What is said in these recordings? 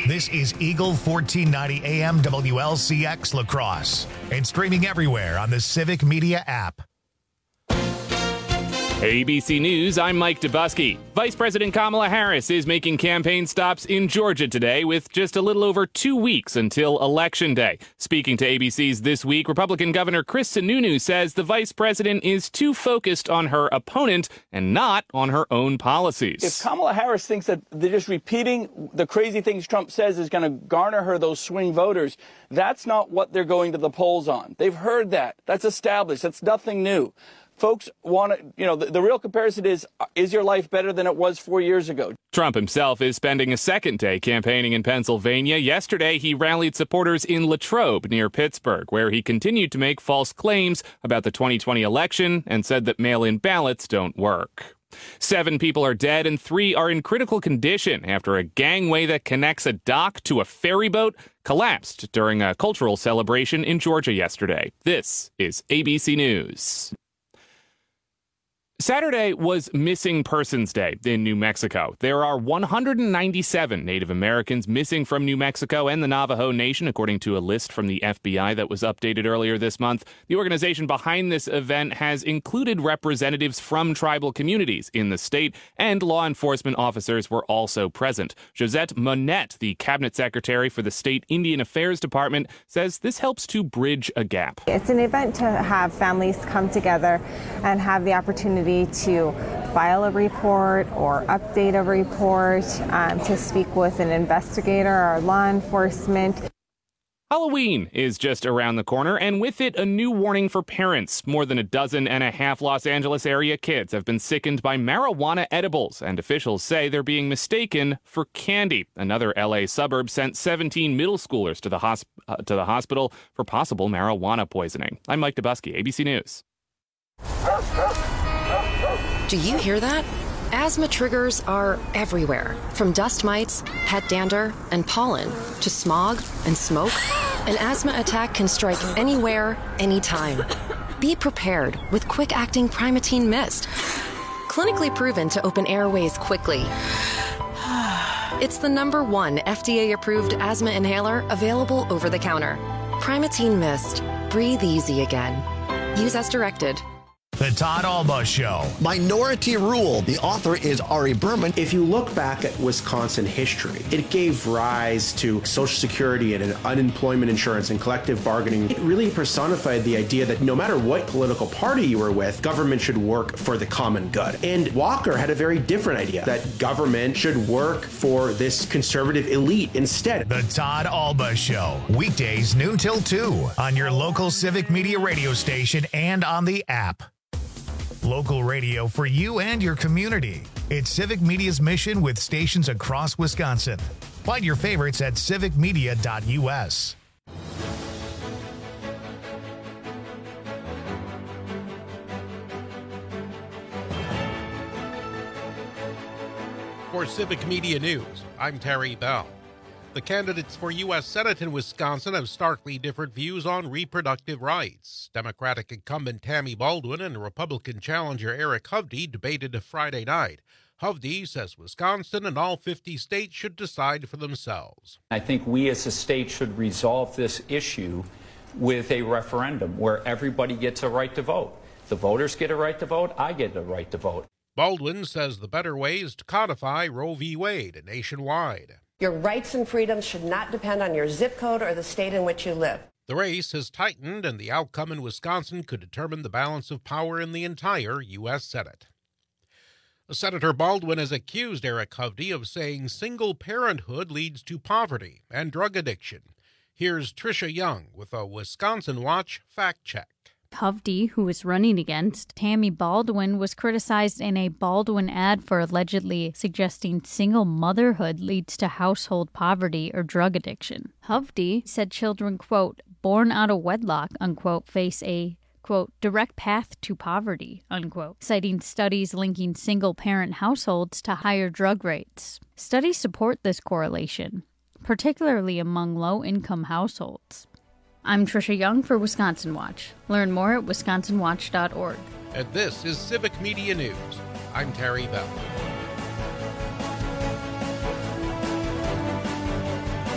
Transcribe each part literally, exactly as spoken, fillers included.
This is Eagle fourteen ninety A M W L C X La Crosse and streaming everywhere on the Civic Media app. A B C News, I'm Mike Dubusky. Vice President Kamala Harris is making campaign stops in Georgia today with just a little over two weeks until Election Day. Speaking to A B C's This Week, Republican Governor Chris Sununu says the vice president is too focused on her opponent and not on her own policies. If Kamala Harris thinks that they're just repeating the crazy things Trump says is going to garner her those swing voters, that's not what they're going to the polls on. They've heard that. That's established. That's nothing new. Folks want to, you know, the, the real comparison is, is your life better than it was four years ago? Trump himself is spending a second day campaigning in Pennsylvania. Yesterday, he rallied supporters in Latrobe near Pittsburgh, where he continued to make false claims about the twenty twenty election and said that mail-in ballots don't work. Seven people are dead and three are in critical condition after a gangway that connects a dock to a ferry boat collapsed during a cultural celebration in Georgia yesterday. This is A B C News. Saturday was Missing Persons Day in New Mexico. There are one hundred ninety-seven Native Americans missing from New Mexico and the Navajo Nation, according to a list from the F B I that was updated earlier this month. The organization behind this event has included representatives from tribal communities in the state, and law enforcement officers were also present. Josette Monette, the cabinet secretary for the state Indian Affairs Department, says this helps to bridge a gap. It's an event to have families come together and have the opportunity to file a report or update a report, um, to speak with an investigator or law enforcement. Halloween is just around the corner, and with it, a new warning for parents. More than a dozen and a half Los Angeles area kids have been sickened by marijuana edibles, and officials say they're being mistaken for candy. Another L A suburb sent seventeen middle schoolers to the, hosp- uh, to the hospital for possible marijuana poisoning. I'm Mike Dubusky, A B C News. Do you hear that? Asthma triggers are everywhere, from dust mites, pet dander, and pollen, to smog and smoke. An asthma attack can strike anywhere, anytime. Be prepared with quick-acting Primatene Mist. Clinically proven to open airways quickly. It's the number one F D A-approved asthma inhaler available over the counter. Primatene Mist. Breathe easy again. Use as directed. The Todd Alba Show. Minority Rule. The author is Ari Berman. If you look back at Wisconsin history, it gave rise to Social Security and unemployment insurance and collective bargaining. It really personified the idea that no matter what political party you were with, government should work for the common good. And Walker had a very different idea, that government should work for this conservative elite instead. The Todd Alba Show. Weekdays noon till two on your local Civic Media radio station and on the app. Local radio for you and your community. It's Civic Media's mission with stations across Wisconsin. Find your favorites at civic media dot u s. For Civic Media News, I'm Terry Bell. The candidates for U S Senate in Wisconsin have starkly different views on reproductive rights. Democratic incumbent Tammy Baldwin and Republican challenger Eric Hovde debated Friday night. Hovde says Wisconsin and all fifty states should decide for themselves. I think we as a state should resolve this issue with a referendum where everybody gets a right to vote. The voters get a right to vote, I get a right to vote. Baldwin says the better way is to codify Roe v. Wade nationwide. Your rights and freedoms should not depend on your zip code or the state in which you live. The race has tightened, and the outcome in Wisconsin could determine the balance of power in the entire U S Senate. Senator Baldwin has accused Eric Hovde of saying single parenthood leads to poverty and drug addiction. Here's Tricia Young with a Wisconsin Watch fact check. Hovde, who was running against Tammy Baldwin, was criticized in a Baldwin ad for allegedly suggesting single motherhood leads to household poverty or drug addiction. Hovde said children, quote, born out of wedlock, unquote, face a, quote, direct path to poverty, unquote, citing studies linking single-parent households to higher drug rates. Studies support this correlation, particularly among low-income households. I'm Tricia Young for Wisconsin Watch. Learn more at wisconsin watch dot org. And this is Civic Media News. I'm Terry Bell.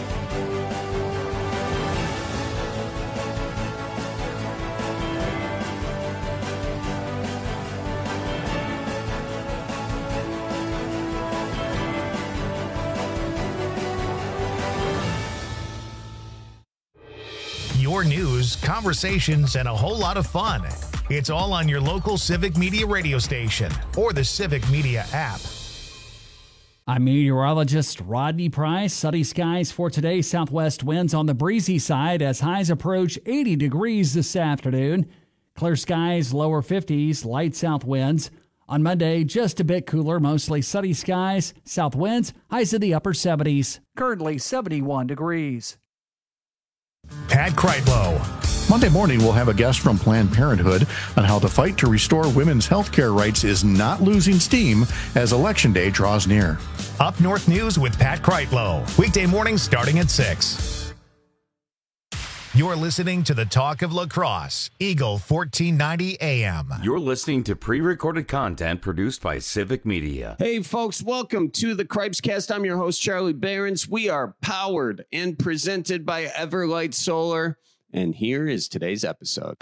your news, conversations, and a whole lot of fun. It's all on your local Civic Media radio station or the Civic Media app. I'm meteorologist Rodney Price. Sunny skies for today. Southwest winds on the breezy side as highs approach eighty degrees this afternoon. Clear skies, lower fifties, light south winds. On Monday, just a bit cooler, mostly sunny skies, south winds, highs in the upper seventies. Currently seventy-one degrees. Pat Kreitlow. Monday morning, we'll have a guest from Planned Parenthood on how the fight to restore women's health care rights is not losing steam as Election Day draws near. Up North News with Pat Kreitlow. Weekday mornings starting at six. You're listening to the Talk of La Crosse, Eagle fourteen ninety A M. You're listening to pre-recorded content produced by Civic Media. Hey, folks, welcome to the Cripescast. I'm your host, Charlie Behrens. We are powered and presented by Everlight Solar. And here is today's episode.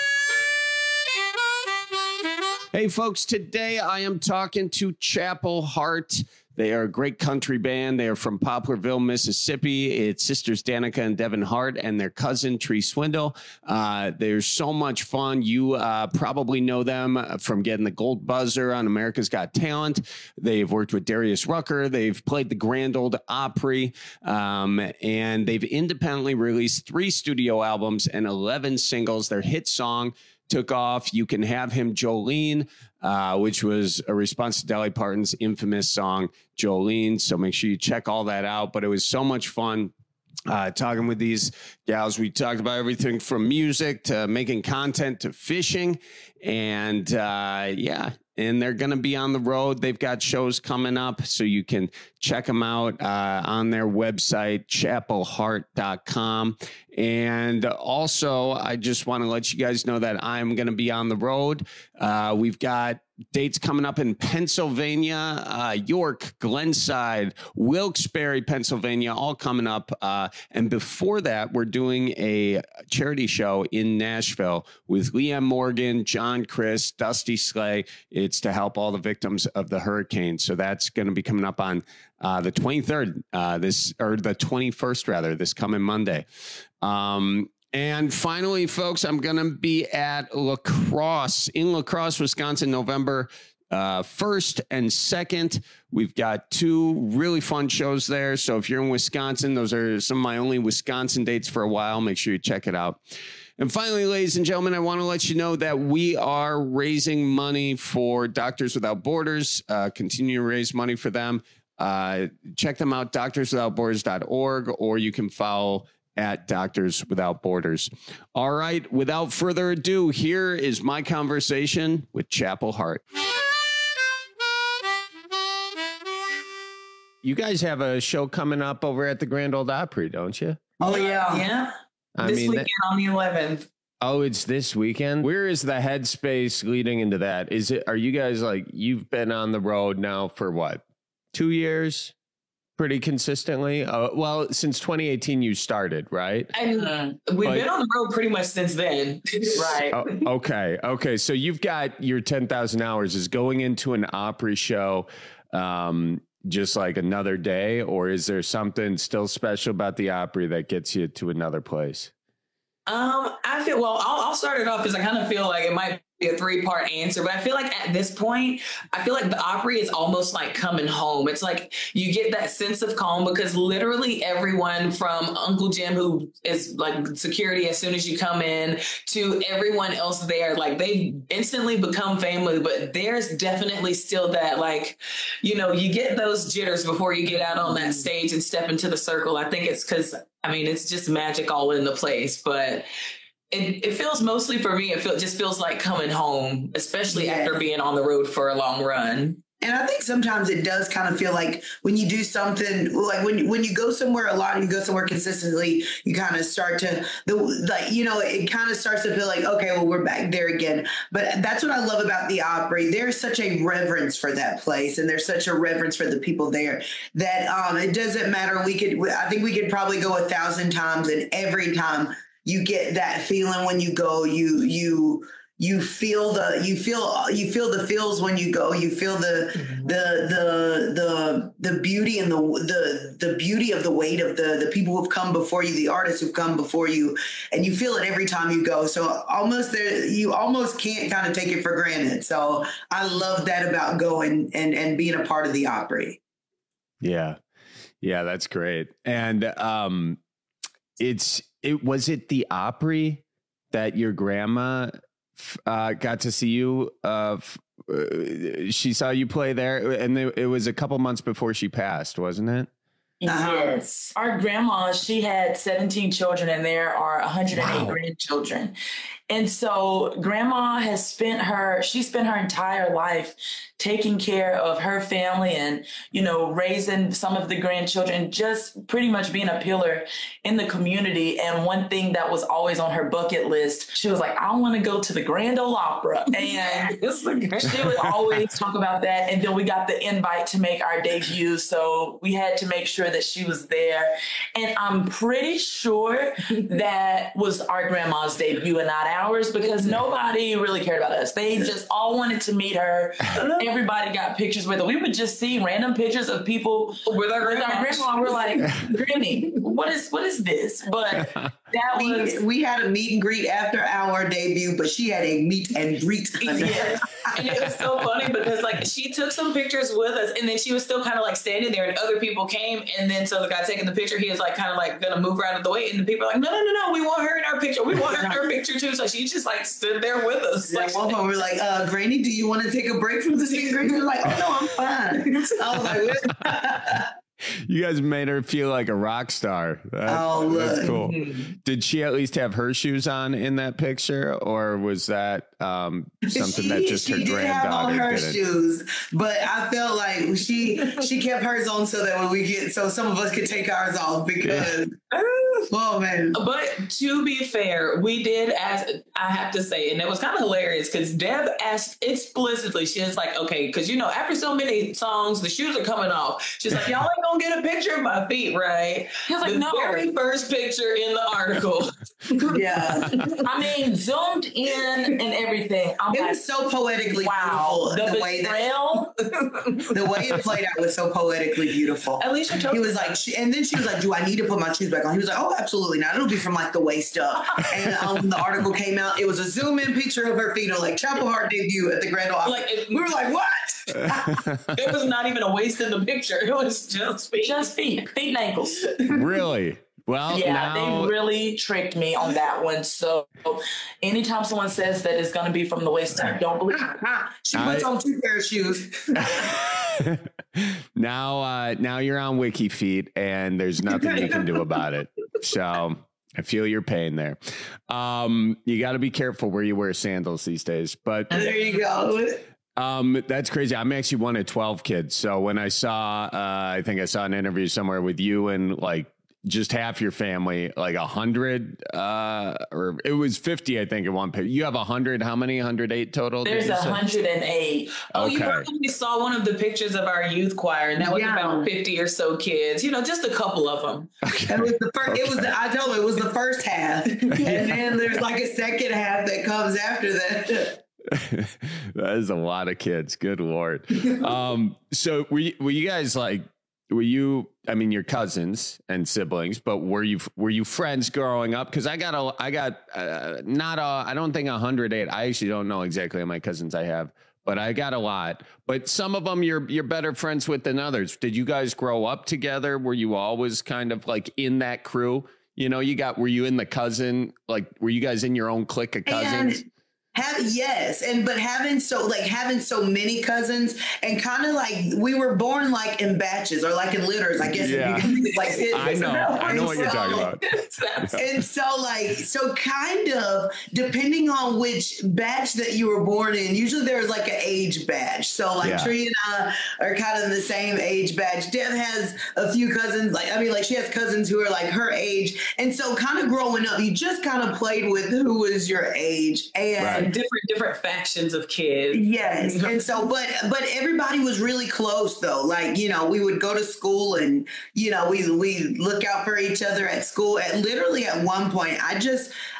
Hey, folks, today I am talking to Chapel Hart. They are a great country band. They are from Poplarville, Mississippi. It's sisters Danica and Devin Hart and their cousin Tree Swindle. Uh, they're so much fun. You uh, probably know them from getting the gold buzzer on America's Got Talent. They've worked with Darius Rucker. They've played the Grand Ole Opry. Um, and they've independently released three studio albums and eleven singles. Their hit song took off. You Can Have Him, Jolene, uh, which was a response to Dolly Parton's infamous song, Jolene. So make sure you check all that out. But it was so much fun uh, talking with these gals. We talked about everything from music to making content to fishing. And uh, yeah, and they're going to be on the road. They've got shows coming up, so you can check them out uh, on their website, chapel hart dot com. And also, I just want to let you guys know that I'm going to be on the road. Uh, we've got dates coming up in Pennsylvania, uh, York, Glenside, Wilkes-Barre, Pennsylvania, all coming up. Uh, and before that, we're doing a charity show in Nashville with Liam Morgan, John Chris, Dusty Slay. It's to help all the victims of the hurricane. So that's going to be coming up on uh, the twenty-third, uh, this or the twenty-first, rather, this coming Monday. Um, And finally, folks, I'm going to be at La Crosse in La Crosse, Wisconsin, November uh, first and second. We've got two really fun shows there. So if you're in Wisconsin, those are some of my only Wisconsin dates for a while. Make sure you check it out. And finally, ladies and gentlemen, I want to let you know that we are raising money for Doctors Without Borders. Uh, continue to raise money for them. Uh, check them out, doctors without borders dot org, or you can follow at Doctors Without Borders. All right, without further ado, here is my conversation with Chapel Hart. You guys have a show coming up over at the Grand Ole Opry, don't you? Oh, yeah. Yeah. I this mean, weekend that, on the eleventh. Oh, it's this weekend? Where is the headspace leading into that? Is it, are you guys like, you've been on the road now for what, two years? Pretty consistently? Uh, well, since twenty eighteen, you started, right? And uh, we've but, been on the road pretty much since then. Right. Oh, okay. Okay. So you've got your ten thousand hours is going into an Opry show um, just like another day, or is there something still special about the Opry that gets you to another place? Um, I feel, well, I'll, I'll start it off because I kind of feel like it might be a three part answer, but I feel like at this point, I feel like the Opry is almost like coming home. It's like you get that sense of calm because literally everyone from Uncle Jim, who is like security as soon as you come in, to everyone else there, like they instantly become family, but there's definitely still that, like, you know, you get those jitters before you get out on that stage and step into the circle. I think it's because, I mean, it's just magic all in the place, but It, it feels mostly for me, it feel, just feels like coming home, especially yeah. after being on the road for a long run. And I think sometimes it does kind of feel like when you do something, like when, when you go somewhere a lot and you go somewhere consistently, you kind of start to, the like, you know, it kind of starts to feel like, okay, well, we're back there again. But that's what I love about the Opry. There's such a reverence for that place, and there's such a reverence for the people there that um, it doesn't matter. We could, I think we could probably go a thousand times, and every time you get that feeling when you go, you, you, you feel the you feel you feel the feels when you go. You feel the mm-hmm. the the the the beauty and the the the beauty of the weight of the the people who've come before you, the artists who've come before you, and you feel it every time you go. So almost there, you almost can't kind of take it for granted. So I love that about going and and being a part of the Opry. Yeah, yeah, that's great. And um, it's it was it the Opry that your grandma uh, got to see you. Uh, f- uh, she saw you play there, and it was a couple months before she passed, wasn't it? Yes. Our grandma, she had seventeen children, and there are one hundred eight wow. grandchildren. And so grandma has spent her, she spent her entire life taking care of her family and, you know, raising some of the grandchildren, just pretty much being a pillar in the community. And one thing that was always on her bucket list, she was like, I want to go to the Grand Ole Opry. And she would always talk about that. And then we got the invite to make our debut. So we had to make sure that she was there. And I'm pretty sure that was our grandma's debut and not ours, because nobody really cared about us. They just all wanted to meet her. Everybody got pictures with her. We would just see random pictures of people with our grandma. Our grandma. We're like, Granny, what is what is this? But that was we, we had a meet and greet after our debut, but she had a meet and greet. Yeah. And it was so funny because like she took some pictures with us, and then she was still kind of like standing there, and other people came, and then so the guy taking the picture, he was like kind of like gonna move around the way, and the people are like, no, no, no, no, we want her in our picture. We want her in our picture too. So she just like stood there with us. Yeah, like, one point we were like, uh, Granny, do you want to take a break from this meet and greet? We were like, oh no, I'm fine. I was like, you guys made her feel like a rock star. That, oh, that's cool. Did she at least have her shoes on in that picture, or was that um, something she, that just her she did granddaughter have on her didn't? shoes? But I felt like she she kept hers on so that when we get so some of us could take ours off because. Yeah. Oh man! But to be fair, we did ask. I have to say, and it was kind of hilarious because Deb asked explicitly. She was like, "Okay, because you know, after so many songs, the shoes are coming off." She's like, "Y'all ain't gonna get a picture of my feet, right?" He was like, the "No." Very first picture in the article. Yeah, I mean, zoomed in and everything. I'm it like, was so poetically wow, beautiful. The, the way that the way it played out was so poetically beautiful. At least he was like, she, and then she was like, "Do I need to put my shoes back on?" He was like, "Oh, absolutely not. It'll be from like the waist up." And um, when the article came out, it was a zoom in picture of her feet on like Chapel Hart debut at the Grand Ole Opry. Like it, we were like, "What?" There was not even a waist in the picture. It was just feet, just feet, feet and ankles. Really? Well, yeah, now... they really tricked me on that one. So anytime someone says that it's going to be from the waist up, don't believe it. She puts I... on two pair of shoes. now, uh, now you're on WikiFeet, and there's nothing you can do about it. So I feel your pain there. Um, you got to be careful where you wear sandals these days. But there you go. Um, that's crazy. I'm actually one of twelve kids. So when I saw, uh, I think I saw an interview somewhere with you and like just half your family, like a hundred, uh, or it was fifty, I think, in one picture. You have a hundred. How many? one hundred eight total? There's a hundred and eight. Oh, okay. You probably saw one of the pictures of our youth choir, and that was yeah. about fifty or so kids. You know, just a couple of them. Okay. It was the first. Okay. It was. The, I told you it was the first half, and then there's like a second half that comes after that. That is a lot of kids. Good Lord. Um, so were you, were you guys like? Were you, I mean, your cousins and siblings, but were you, were you friends growing up? Cause I got a, I got uh, not a, I don't think one hundred eight. I actually don't know exactly how many cousins I have, but I got a lot, but some of them you're, you're better friends with than others. Did you guys grow up together? Were you always kind of like in that crew? You know, you got, were you in the cousin, like, were you guys in your own clique of cousins? And- Have, yes. And, but having so like having so many cousins and kind of like we were born like in batches or like in litters, I guess. Yeah. If you can, like, it, I know, I know what so, you're talking about. And so like, so kind of depending on which batch that you were born in, usually there's like an age batch. So like yeah. Tree and I are kind of the same age batch. Deb has a few cousins, like, I mean, like she has cousins who are like her age. And so kind of growing up, you just kind of played with who was your age. And right. different different factions of kids. Yes. And so but but everybody was really close though. Like, you know, we would go to school and, you know, we we look out for each other at school. At literally at one point, I just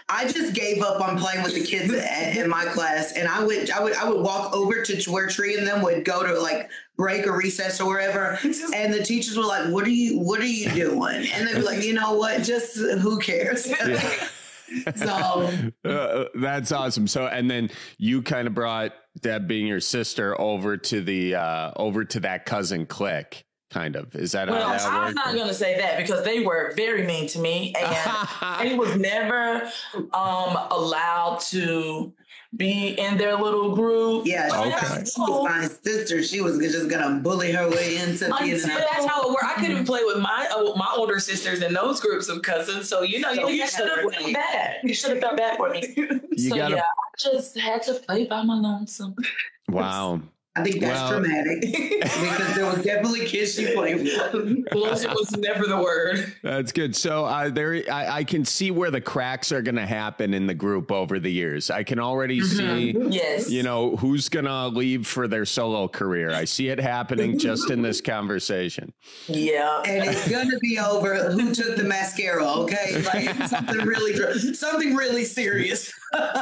I just gave up on playing with the kids at, in my class, and I would I would I would walk over to where Tree and them would go to like break or recess or wherever, and the teachers were like, "What are you What are you doing?" And they'd be like, "You know what? Just who cares?" Yeah. So uh, that's awesome. So, and then you kind of brought Deb, being your sister, over to the uh, over to that cousin clique. Kind of. Is that well, how that I'm worked? not going to say that because they were very mean to me, and they was never um, allowed to be in their little group. Yeah, okay. She was my sister. She was just going to bully her way into being. Until that's how it worked. I couldn't play with my uh, my older sisters in those groups of cousins. So you know, so you, you should have felt bad. You should have felt bad for me. You so gotta... yeah, I just had to play by my lonesome. Wow. I think that's well, dramatic because there was definitely kids she played with. Lonesome was never the word. That's good. So uh, there, I, I can see where the cracks are going to happen in the group over the years. I can already mm-hmm. see, yes. you know, who's going to leave for their solo career. I see it happening just in this conversation. Yeah, and it's going to be over who took the mascara. Okay, like something really, something really serious.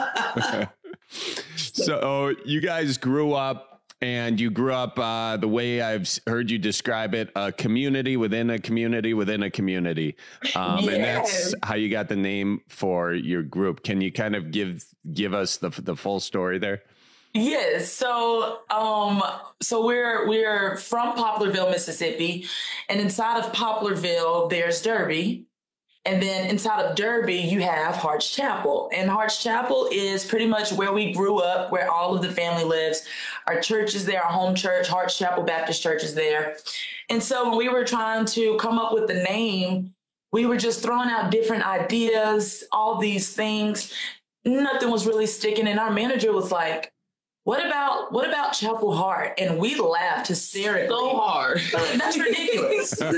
So you guys grew up. And you grew up uh, the way I've heard you describe it, a community within a community within a community. Um, yes. And that's how you got the name for your group. Can you kind of give give us the the full story there? Yes. So um, so we're we're from Poplarville, Mississippi. And inside of Poplarville, there's Derby. And then inside of Derby, you have Harts Chapel. And Harts Chapel is pretty much where we grew up, where all of the family lives. Our church is there, our home church, Harts Chapel Baptist Church is there. And so when we were trying to come up with the name, we were just throwing out different ideas, all these things. Nothing was really sticking. And our manager was like, What about what about Chapel Hart? And we laughed hysterically. So hard. That's ridiculous. But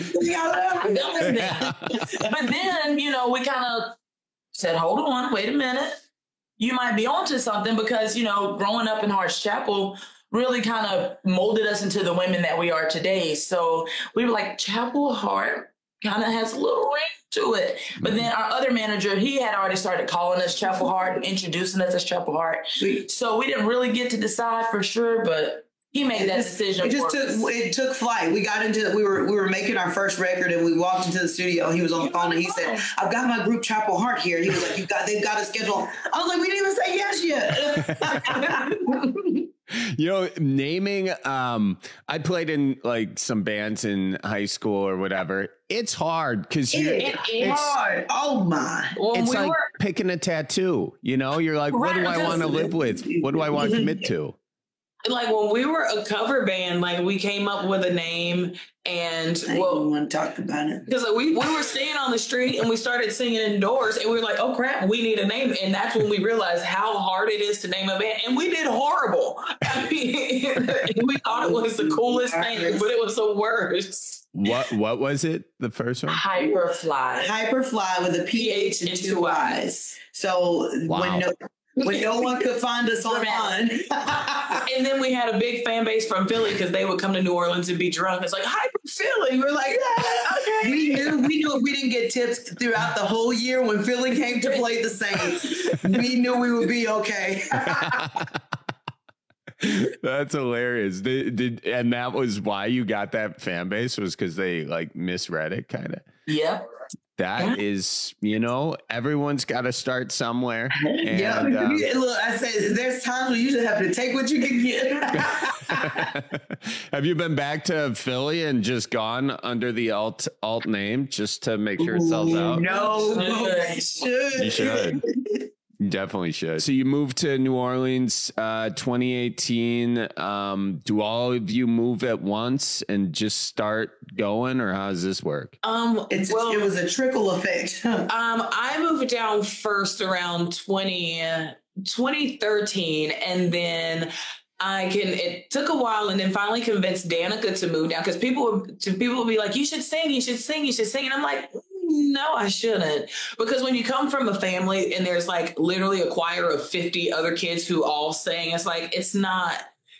then, you know, we kind of said, hold on, wait a minute. You might be onto something because, you know, growing up in Harts Chapel really kind of molded us into the women that we are today. So we were like, Chapel Hart kind of has a little ring to it. But then our other manager, he had already started calling us Chapel Hart and introducing us as Chapel Hart. So we didn't really get to decide for sure, but he made that decision. It just for took us. it took flight. We got into we were we were making our first record and we walked into the studio and he was on the phone and he said, I've got my group Chapel Hart here. And he was like, You got they've got a schedule. I was like, we didn't even say yes yet. You know, naming, um, I played in like some bands in high school or whatever. It's hard because you it, it's hard. Oh my. Well, it's we like were, picking a tattoo, you know, you're like, what Right, do I want to live with? What do I want to commit to? Like when we were a cover band, like we came up with a name and I well, want to talk about it because like, we, we were staying on the street and we started singing indoors and we were like, oh crap, we need a name. And that's when we realized how hard it is to name a band. And we did horrible. I mean, we thought it was the coolest thing, but it was the worst. What what was it? The first one? Hyperfly. Hyperfly with a P H and two I's. So Wow. when no when no one could find us online. And then we had a big fan base from Philly because they would come to New Orleans and be drunk. It's like, Hyper Philly. We're like, yeah, okay. We knew we knew if we didn't get tips throughout the whole year when Philly came to play the Saints, we knew we would be okay. That's hilarious. Did, did and that was why you got that fan base, was because they like misread it, kind of. Yep. That yeah. is, you know, everyone's got to start somewhere. And, yeah, um, look, I say there's times where you just have to take what you can get. Have you been back to Philly and just gone under the alt alt name just to make sure it sells out? No, you should. You should. You definitely should. So you moved to New Orleans, uh, twenty eighteen. Um, do all of you move at once and just start going, or how does this work? Um, it's, well, it was a trickle effect. um, I moved down first around twenty, twenty thirteen, and then I can. It took a while, and then finally convinced Danica to move down because people, people would be like, "You should sing, you should sing, you should sing," and I'm like, no, I shouldn't. Because when you come from a family and there's like literally a choir of fifty other kids who all sing, it's like, it's not,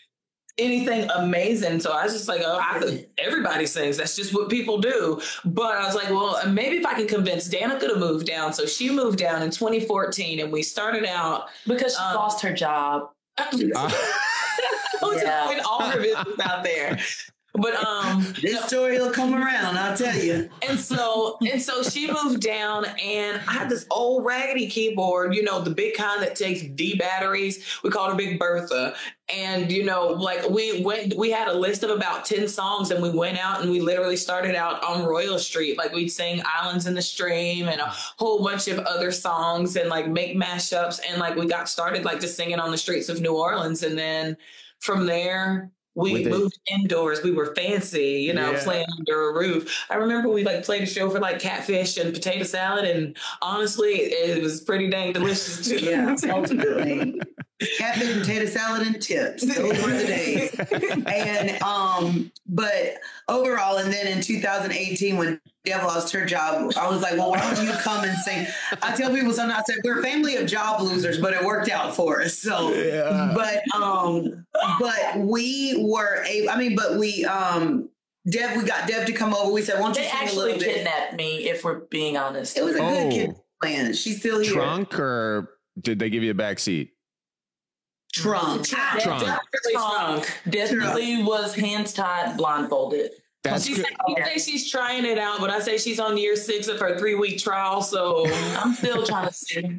anything amazing. So I was just like, oh, I, everybody sings. That's just what people do. But I was like, well, maybe if I can convince Danica to move down. So she moved down in twenty fourteen, and we started out because she um, lost her job. Uh, yeah. Putting all her business out there. But um this story will come around, I'll tell you. And so and so she moved down, and I had this old raggedy keyboard, you know, the big kind that takes D batteries. We called her Big Bertha. And, you know, like we went, we had a list of about ten songs, and we went out and we literally started out on Royal Street. Like we'd sing Islands in the Stream and a whole bunch of other songs and like make mashups. And like we got started like just singing on the streets of New Orleans. And then from there, we With moved it. indoors. We were fancy, you know, yeah. playing under a roof. I remember we like played a show for like Catfish and Potato Salad, and honestly, it was pretty dang delicious too. Yeah, ultimately. Catfish, potato salad, and tips. Those were the days. And um, but overall, and then in two thousand eighteen, when Dev lost her job, I was like, well, why don't you come and sing? I tell people sometimes, I say, we're a family of job losers, but it worked out for us. So, yeah. but um, but we were able. I mean, but we um. Dev, we got Dev to come over. We said, why don't you they sing a actually little bit? kidnapped me, if we're being honest. It was a oh. good kid plan. She's still here. Trunk, or did they give you a back seat? Trunk. Trunk. Definitely trunk. Definitely trunk. Was hands tied, blindfolded. That's she good. Say, you say she's trying it out, but I say she's on year six of her three week trial, so I'm still trying to see.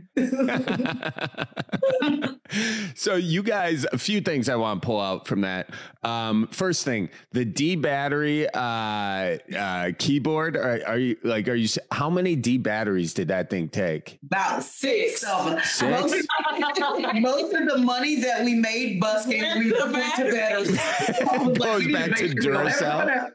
So you guys, a few things I want to pull out from that. Um, first thing, the D battery uh, uh, keyboard. Are, are you like? Are you? How many D batteries did that thing take? About six of them. Six? Most, most of the money that we made busking, we put to batteries. Goes back to Duracell.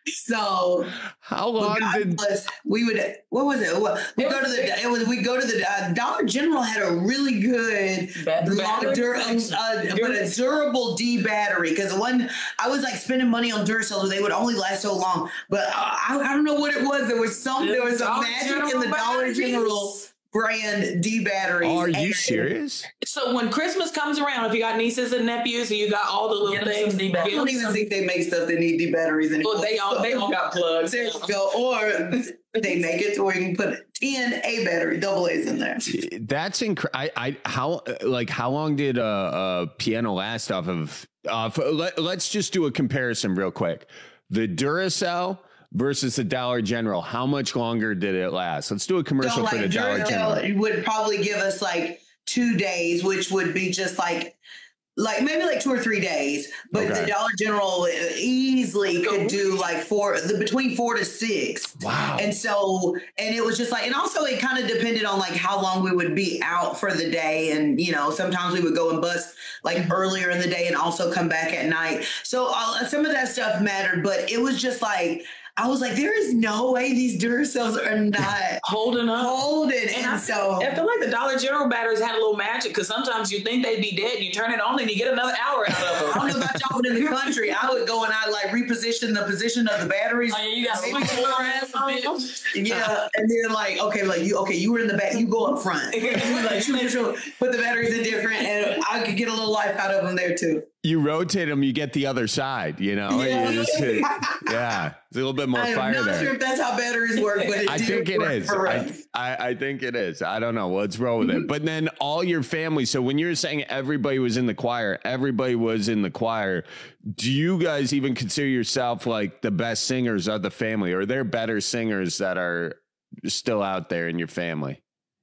So how long did was, we would what was it we go to the it was we go to the uh, Dollar General had a really good long, dur- uh, but a durable D battery, because one I was like spending money on Duracell, so they would only last so long, but I, I don't know what it was. There was some there was a magic in the Dollar General brand D batteries. Are you serious? So when Christmas comes around, if you got nieces and nephews and you got all the little things, I don't even think they make stuff that need D batteries anymore. Well, they all they all got plugs. There you go. Or they make it to where you can put ten A battery, double A's in there. That's incredible. I, I how like how long did a, a piano last off of? Uh, for, let, let's just do a comparison real quick. The Duracell versus the Dollar General. How much longer did it last? Let's do a commercial so, like, for the Dollar General. It would probably give us like two days, which would be just like, like maybe like two or three days. But okay. the Dollar General easily could do like four, the between four to six. Wow. And so, and it was just like, and also it kind of depended on like how long we would be out for the day. And, you know, sometimes we would go and bust like earlier in the day and also come back at night. So uh, some of that stuff mattered, but it was just like, I was like, there is no way these Duracells are not holding up. Holding. And, and I, so I feel like the Dollar General batteries had a little magic, because sometimes you think they'd be dead. You turn it on and you get another hour out of them. I don't know about y'all, but in the country, I would go and I like reposition the position of the batteries. Oh, yeah, you got to switch it around a bit. Yeah. And then like, okay, like you, okay, you were in the back, you go up front. Like, put the batteries in different, and I could get a little life out of them there too. You rotate them, you get the other side, you know? Yeah. You just hit, yeah. It's a little bit more I'm fire there. I'm not sure if that's how batteries work, but it I think it is. I, I, I think it is. I don't know. Let's roll with it. But then all your family. So when you're saying everybody was in the choir, everybody was in the choir. Do you guys even consider yourself like the best singers of the family? Or are there better singers that are still out there in your family?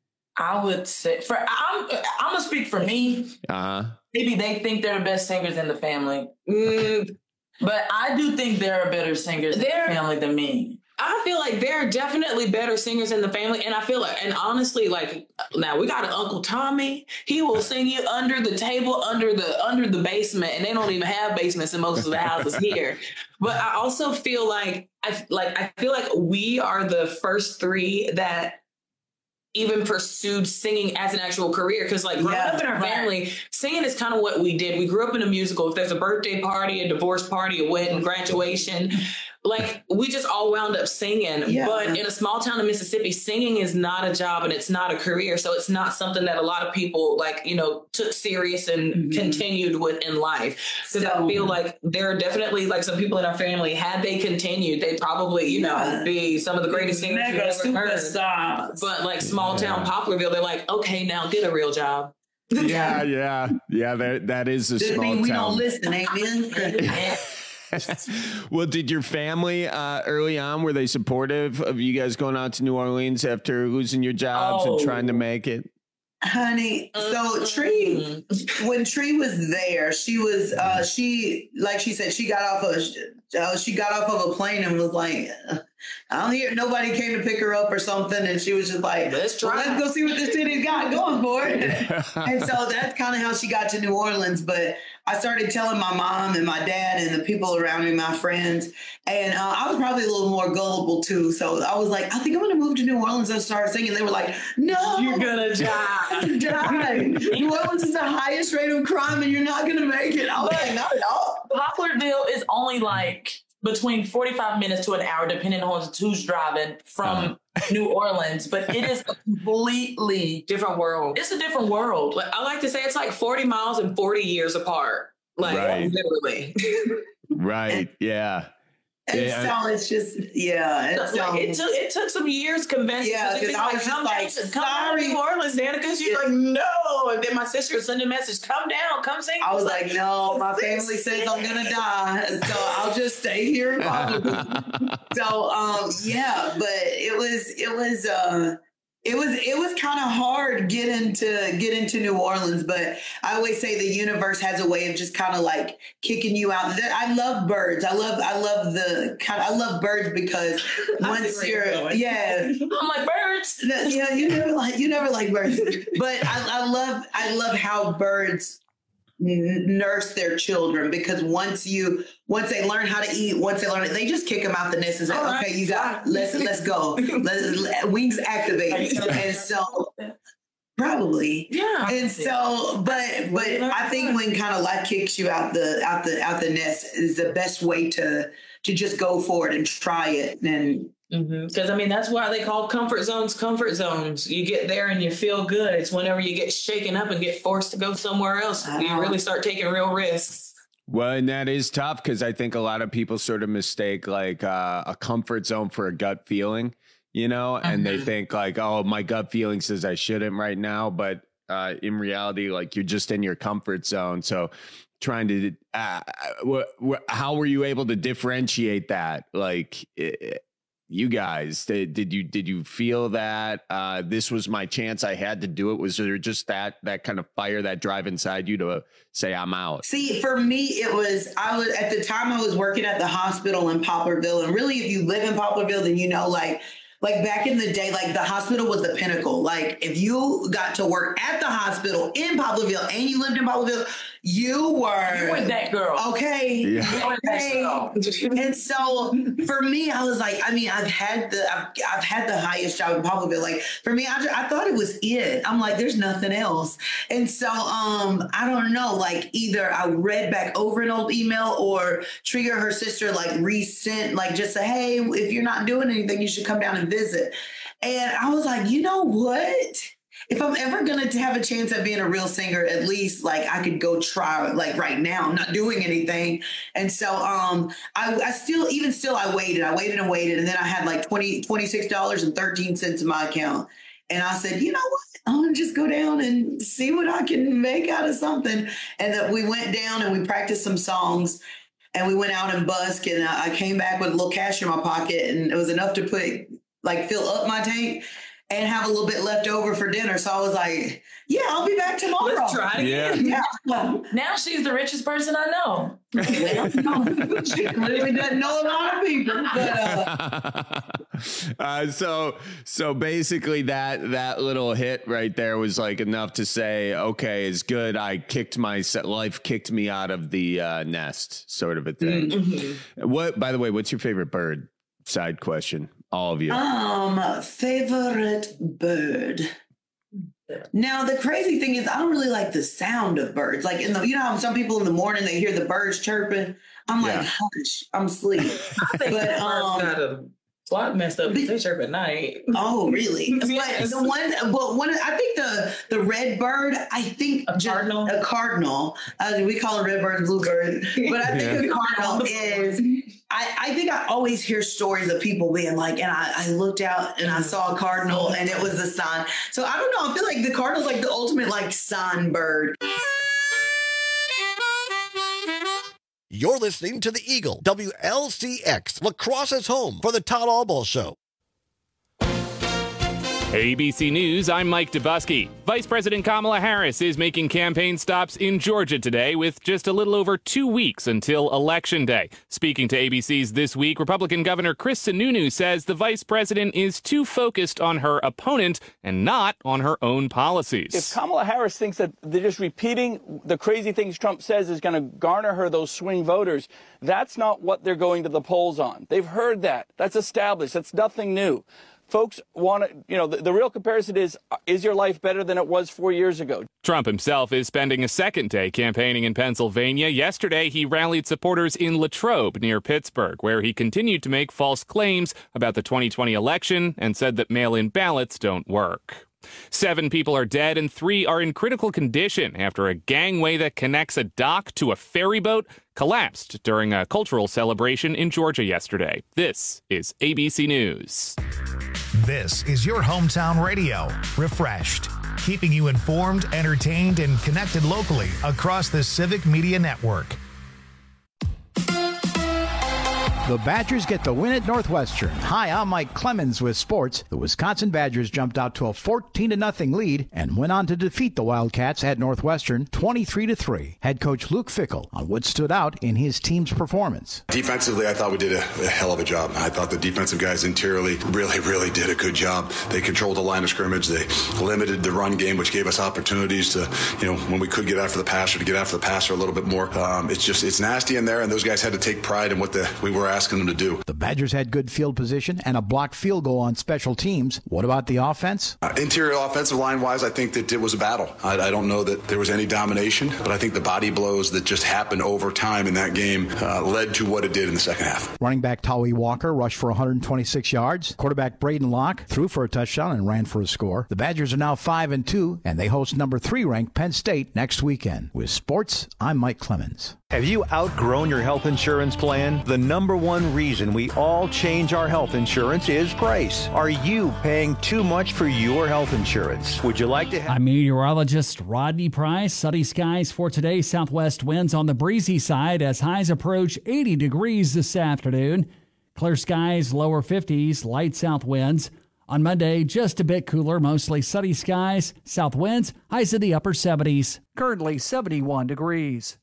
I would say for I'm I'm gonna speak for me. Uh-huh. Maybe they think they're the best singers in the family. Mm, but I do think there are better singers they're, in the family than me. I feel like there are definitely better singers in the family. And I feel like, and honestly, like now we got an Uncle Tommy. He will sing you under the table, under the under the basement, and they don't even have basements in most of the houses here. But I also feel like I like I feel like we are the first three that even pursued singing as an actual career. Cause like growing yeah, up in our right. family, singing is kind of what we did. We grew up in a musical. If there's a birthday party, a divorce party, a wedding, graduation, like we just all wound up singing. Yeah. But in a small town in Mississippi, singing is not a job and it's not a career. So it's not something that a lot of people like, you know, took serious and mm-hmm. continued with in life. Because so, I feel like there are definitely like some people in our family, had they continued, they'd probably, you yeah. know, be some of the greatest singers you've ever heard. But like small town yeah. Poplarville, they're like, okay, now get a real job. Yeah, yeah, yeah. That that is a Doesn't small mean we town. don't listen, amen. Well, did your family uh, early on, were they supportive of you guys going out to New Orleans after losing your jobs oh. and trying to make it? Honey, so Tree, when Tree was there, she was, uh, she, like she said, she got off of, uh, she got off of a plane and was like, I don't hear, nobody came to pick her up or something. And she was just like, let's try. Well, let's go see what this city's got going for it. And so that's kind of how she got to New Orleans. But I started telling my mom and my dad and the people around me, my friends, and uh, I was probably a little more gullible too. So I was like, I think I'm going to move to New Orleans and start singing. They were like, no, you're going to die. die. New Orleans is the highest rate of crime and you're not going to make it. I was like, not at all. Poplarville is only like between forty-five minutes to an hour, depending on who's driving from uh-huh. New Orleans, but it is a completely different world. It's a different world. Like, I like to say it's like forty miles and forty years apart. Like right. literally. Right. Yeah. And yeah. so it's just, yeah. It's so, like, it, took, it took some years convincing. Yeah, because I was like, like, come sorry. down to New Orleans, Danica. She's yeah. like, no. And then my sister sent a message, come down, come sing. I was like, like no, my family says I'm going to die. So I'll just stay here. So, um, yeah, but it was, it was, uh, It was it was kind of hard getting to get into New Orleans, but I always say the universe has a way of just kind of like kicking you out. I love birds. I love I love the kind. I love birds because once you're going. yeah, I'm like birds. Yeah, you never like you never like birds, but I, I love I love how birds nurse their children, because once you once they learn how to eat, once they learn it, they just kick them out the nest and say, right. okay, you got let's let's go. Let's, wings activate. And so probably. Yeah. And so but but I think when kind of life kicks you out the out the out the nest is the best way to to just go for it and try it. And because mm-hmm. I mean, that's why they call comfort zones comfort zones. You get there and you feel good. It's whenever you get shaken up and get forced to go somewhere else, uh-huh. you really start taking real risks. Well, and that is tough because I think a lot of people sort of mistake like uh, a comfort zone for a gut feeling, you know, mm-hmm. and they think like, oh, my gut feeling says I shouldn't right now. But uh, in reality, like you're just in your comfort zone. So trying to uh, wh- wh- how were you able to differentiate that? Like it, you guys, did, did you did you feel that uh, this was my chance? I had to do it. Was there just that that kind of fire, that drive inside you to say I'm out? See, for me, it was I was at the time I was working at the hospital in Poplarville, and really, if you live in Poplarville, then you know, like. Like back in the day, like the hospital was the pinnacle. Like if you got to work at the hospital in Poplarville and you lived in Poplarville, you were you were that girl. Okay. Yeah. Okay. And so for me, I was like, I mean, I've had the I've, I've had the highest job in Poplarville. Like for me, I, just, I thought it was it. I'm like, there's nothing else. And so um, I don't know. Like either I read back over an old email or Trigger, her sister, like resent, like just say, hey, if you're not doing anything, you should come down and visit. And I was like, you know what? If I'm ever going to have a chance at being a real singer, at least like I could go try like right now, I'm not doing anything. And so um, I, I still, even still, I waited, I waited and waited. And then I had like twenty, twenty-six dollars and thirteen cents in my account. And I said, you know what? I'm going to just go down and see what I can make out of something. And that we went down and we practiced some songs. And we went out and busked. And I came back with a little cash in my pocket. And it was enough to put like fill up my tank and have a little bit left over for dinner. So I was like, yeah, I'll be back tomorrow. Let's try it again. Yeah. Yeah. Now she's the richest person I know. She clearly doesn't know a lot of people. But, uh, uh, so so basically that that little hit right there was like enough to say, okay, it's good. I kicked my life kicked me out of the uh, nest, sort of a thing. Mm-hmm. What, by the way, what's your favorite bird? Side question. All of you. Um, favorite bird. Now, the crazy thing is I don't really like the sound of birds. Like, in the, you know how some people in the morning, they hear the birds chirping? I'm Yeah. like, hush, I'm asleep. But um, Plot messed up the chirp at night. Oh, really? Yes. But the one, but one, I think the the red bird. I think a cardinal. A cardinal. Uh, we call it red bird, blue bird, but I think Yeah. a cardinal is. I, I think I always hear stories of people being like, and I, I looked out and I saw a cardinal and it was the sun. So I don't know. I feel like the cardinal's like the ultimate like sun bird. You're listening to the Eagle, W L C X, Lacrosse's home for the Todd Albaugh Show. A B C News, I'm Mike Dubusky. Vice President Kamala Harris is making campaign stops in Georgia today with just a little over two weeks until Election Day. Speaking to A B C's This Week, Republican Governor Chris Sununu says the vice president is too focused on her opponent and not on her own policies. If Kamala Harris thinks that they're just repeating the crazy things Trump says is going to garner her those swing voters, that's not what they're going to the polls on. They've heard that. That's established. That's nothing new. Folks want to, you know, the, the real comparison is, is your life better than it was four years ago? Trump himself is spending a second day campaigning in Pennsylvania. Yesterday, he rallied supporters in Latrobe near Pittsburgh, where he continued to make false claims about the twenty twenty election and said that mail-in ballots don't work. Seven people are dead and three are in critical condition after a gangway that connects a dock to a ferry boat collapsed during a cultural celebration in Georgia yesterday. This is A B C News. This is your hometown radio, refreshed, keeping you informed, entertained, and connected locally across the Civic Media Network. The Badgers get the win at Northwestern. Hi, I'm Mike Clemens with sports. The Wisconsin Badgers jumped out to a fourteen to nothing lead and went on to defeat the Wildcats at Northwestern twenty-three to three. Head coach Luke Fickell on what stood out in his team's performance. Defensively, I thought we did a, a hell of a job. I thought the defensive guys interiorly really, really did a good job. They controlled the line of scrimmage. They limited the run game, which gave us opportunities to, you know, when we could get after the passer, to get after the passer a little bit more. Um, it's just, it's nasty in there, and those guys had to take pride in what the we were asking them to do. The Badgers had good field position and a blocked field goal on special teams. What about the offense? Uh, interior offensive line-wise, I think that it was a battle. I, I don't know that there was any domination, but I think the body blows that just happened over time in that game uh, led to what it did in the second half. Running back Tawi Walker rushed for one hundred twenty-six yards. Quarterback Braden Locke threw for a touchdown and ran for a score. The Badgers are now five and two, and they host number three ranked Penn State next weekend. With sports, I'm Mike Clemens. Have you outgrown your health insurance plan? The number one reason we all change our health insurance is price. Are you paying too much for your health insurance? Would you like to have... I'm meteorologist Rodney Price. Sunny skies for today. Southwest winds on the breezy side as highs approach eighty degrees this afternoon. Clear skies, lower fifties, light south winds. On Monday, just a bit cooler, mostly sunny skies, south winds, highs in the upper seventies. Currently seventy-one degrees.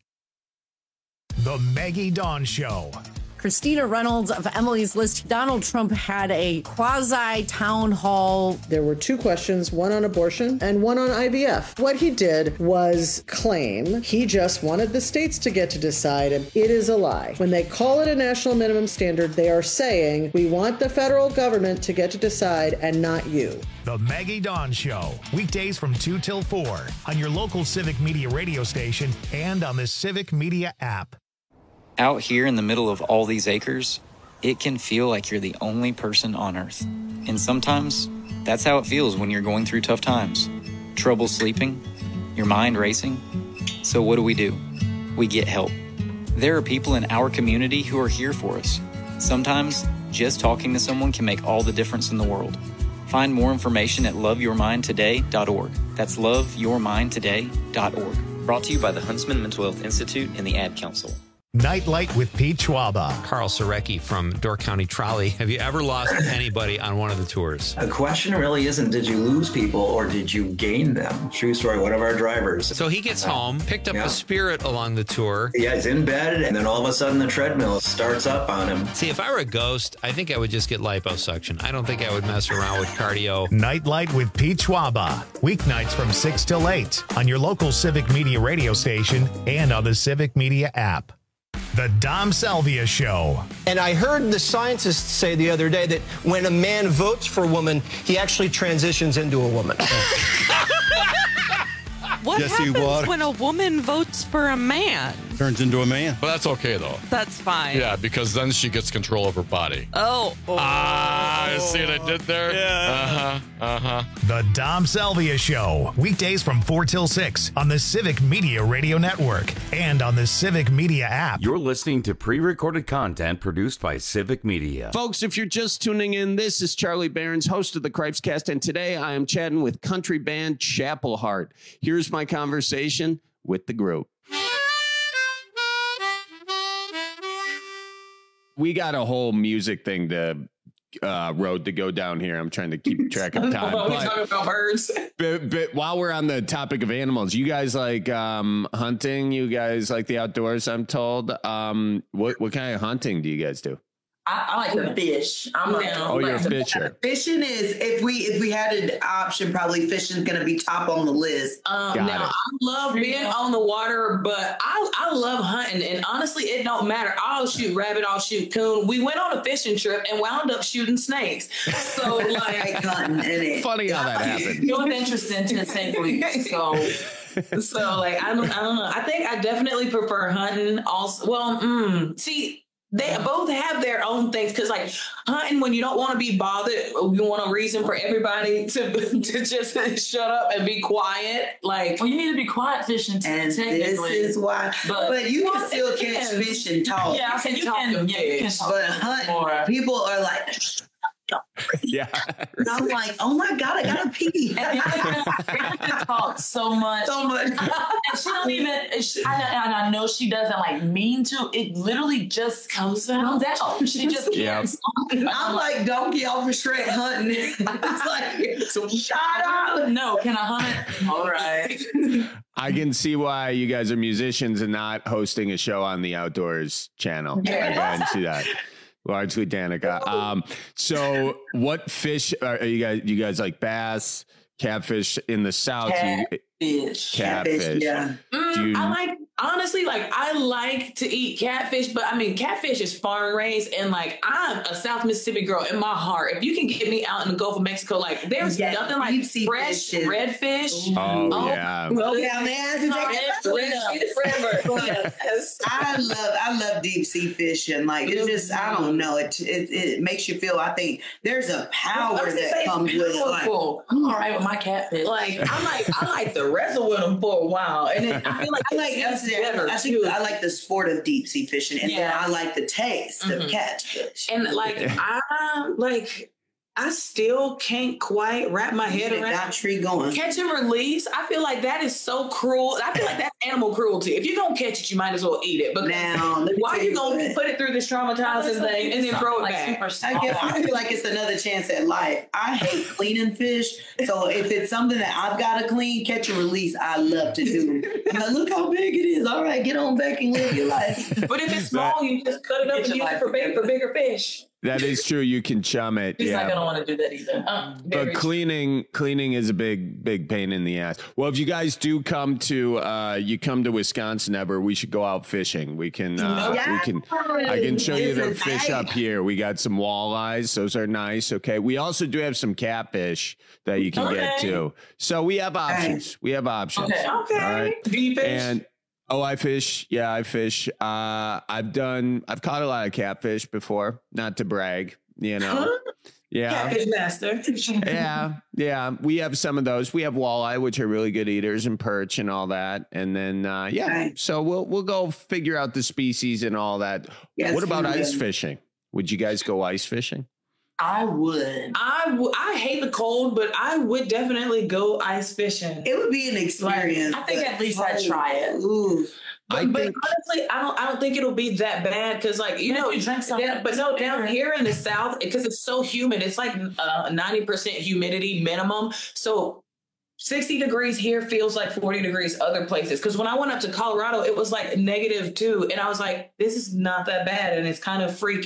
The Maggie Dawn Show. Christina Reynolds of Emily's List. Donald Trump had a quasi-town hall. There were two questions, one on abortion and one on I V F. What he did was claim he just wanted the states to get to decide, and it is a lie. When they call it a national minimum standard, they are saying, we want the federal government to get to decide and not you. The Maggie Dawn Show, weekdays from two till four on your local Civic Media radio station and on the Civic Media app. Out here in the middle of all these acres, it can feel like you're the only person on Earth. And sometimes, that's how it feels when you're going through tough times. Trouble sleeping, your mind racing. So what do we do? We get help. There are people in our community who are here for us. Sometimes, just talking to someone can make all the difference in the world. Find more information at love your mind today dot org. That's love your mind today dot org. Brought to you by the Huntsman Mental Health Institute and the Ad Council. Nightlight with Pete Schwaba. Carl Sorecki from Door County Trolley. Have you ever lost anybody on one of the tours? The question really isn't did you lose people or did you gain them? True story, one of our drivers. So he gets home, picked up yeah. a Spirit along the tour. Yeah, he's in bed, and then all of a sudden the treadmill starts up on him. See, if I were a ghost, I think I would just get liposuction. I don't think I would mess around with cardio. Nightlight with Pete Schwaba. Weeknights from six till eight on your local Civic Media radio station and on the Civic Media app. The Dom Salvia Show. And I heard the scientists say the other day that when a man votes for a woman, he actually transitions into a woman. What Jesse happens Water. when a woman votes for a man? Turns into a man. But that's okay, though. That's fine. Yeah, because then she gets control of her body. Oh. oh. Ah, you see what I did there? Yeah. Uh-huh, uh-huh. The Dom Salvia Show, weekdays from four till six on the Civic Media Radio Network and on the Civic Media app. You're listening to pre-recorded content produced by Civic Media. Folks, if you're just tuning in, this is Charlie Barons, host of the Cripescast, and today I am chatting with country band Chapel Heart. Here's my conversation with the group. We got a whole music thing to uh, road to go down here. I'm trying to keep track of time. Are we talking about birds? But, but while we're on the topic of animals, you guys like um, hunting? You guys like the outdoors, I'm told. Um, what, what kind of hunting do you guys do? I, I like to fish. I'm down. Oh, you're a like to- fisher. Fishing is if we if we had an option, probably fishing is going to be top on the list. Um, Got now it. I love being on the water, but I I love hunting, and honestly, it don't matter. I'll shoot rabbit, I'll shoot coon. We went on a fishing trip and wound up shooting snakes. So like hunting in it. Funny how that happened. It was interesting to say the least. So so like I don't I don't know. I think I definitely prefer hunting. Also, well, mm, see. They both have their own things because, like, hunting, when you don't want to be bothered, you want a reason for everybody to to just shut up and be quiet. Like, well, you need to be quiet fishing. T- And this technically. is why. But, But- you Well, can still it catch depends. fish and talk. Yeah, I said you can. Yeah, you can talk But hunt, more. people are like, Yeah. and I'm like, oh my God, I gotta pee. And Erica talks so much. So much. And she don't even, she, I, know- and I know she doesn't like mean to. It literally just comes out. She just Yeah. can't. I'm like donkey off a shred hunting. It's like, so shut up. No, can I hunt? All right. I can see why you guys are musicians and not hosting a show on the Outdoors channel. I can see that. Largely Danica. Um, so what fish are, are you guys? You guys like bass, catfish in the South? You- Catfish. catfish. Yeah. Mm, Do you- I like, honestly, like, I like to eat catfish, but I mean, catfish is farm raised, and like, I'm a South Mississippi girl in my heart. If you can get me out in the Gulf of Mexico, like, there's Yeah, nothing like deep sea fresh fish is- redfish. Oh, yeah. Well, yeah, man. Yes. I love I love deep sea fishing. Like it's just I don't know. It it, it makes you feel. I think there's a power I was gonna that say, comes with it. Like, powerful. I'm all right with my catfish. Like, I like, I like to wrestle with them for a while, and then I feel like I like that's that's better I think too. I like the sport of deep sea fishing, and then Yeah. I like the taste Mhm. of catfish. And like, I like, I still can't quite wrap my head Get around that tree going. catch and release. I feel like that is so cruel. I feel like that's animal cruelty. If you're gonna catch it, you might as well eat it. But Now, let me why tell you you gonna what. put it through this traumatizing thing and then throw it like back? super I, get, I small. feel like it's another chance at life. I hate cleaning fish, so if it's something that I've got to clean, catch and release, I love to do. I'm like, look how big it is. All right, get on back and live your life. But if it's small, you just cut it up Get and your use it life for, big, together. for bigger fish. That is true. You can chum it. She's yeah. not gonna want to do that either. Um, But very cleaning, cleaning is a big, big pain in the ass. Well, if you guys do come to, uh, you come to Wisconsin ever, we should go out fishing. We can, uh, Yeah. we can, I can show you the It's fish nice. up here. We got some walleyes; those are nice. Okay, we also do have some catfish that you can get Okay. to. So we have options. We have options. Okay. Okay. All right. Do you fish? And oh, I fish. Yeah, I fish. Uh, I've done. I've caught a lot of catfish before. Not to brag, you know. Huh? Yeah. Catfish master. Yeah, yeah. We have some of those. We have walleye, which are really good eaters, and perch and all that. And then, uh, yeah. Right. So we'll we'll go figure out the species and all that. Yes, what about we ice will. fishing? Would you guys go ice fishing? I would. I, w- I hate the cold, but I would definitely go ice fishing. It would be an experience. I think but- at least I'd try it. Ooh. I But, but think- honestly, I don't. I don't think it'll be that bad because, like, you Maybe know, you drink something down, but no, down here in the South, because it's so humid, it's like uh, ninety percent humidity minimum. So sixty degrees here feels like forty degrees other places. Because when I went up to Colorado, it was like negative two, and I was like, this is not that bad, and it's kind of freaky.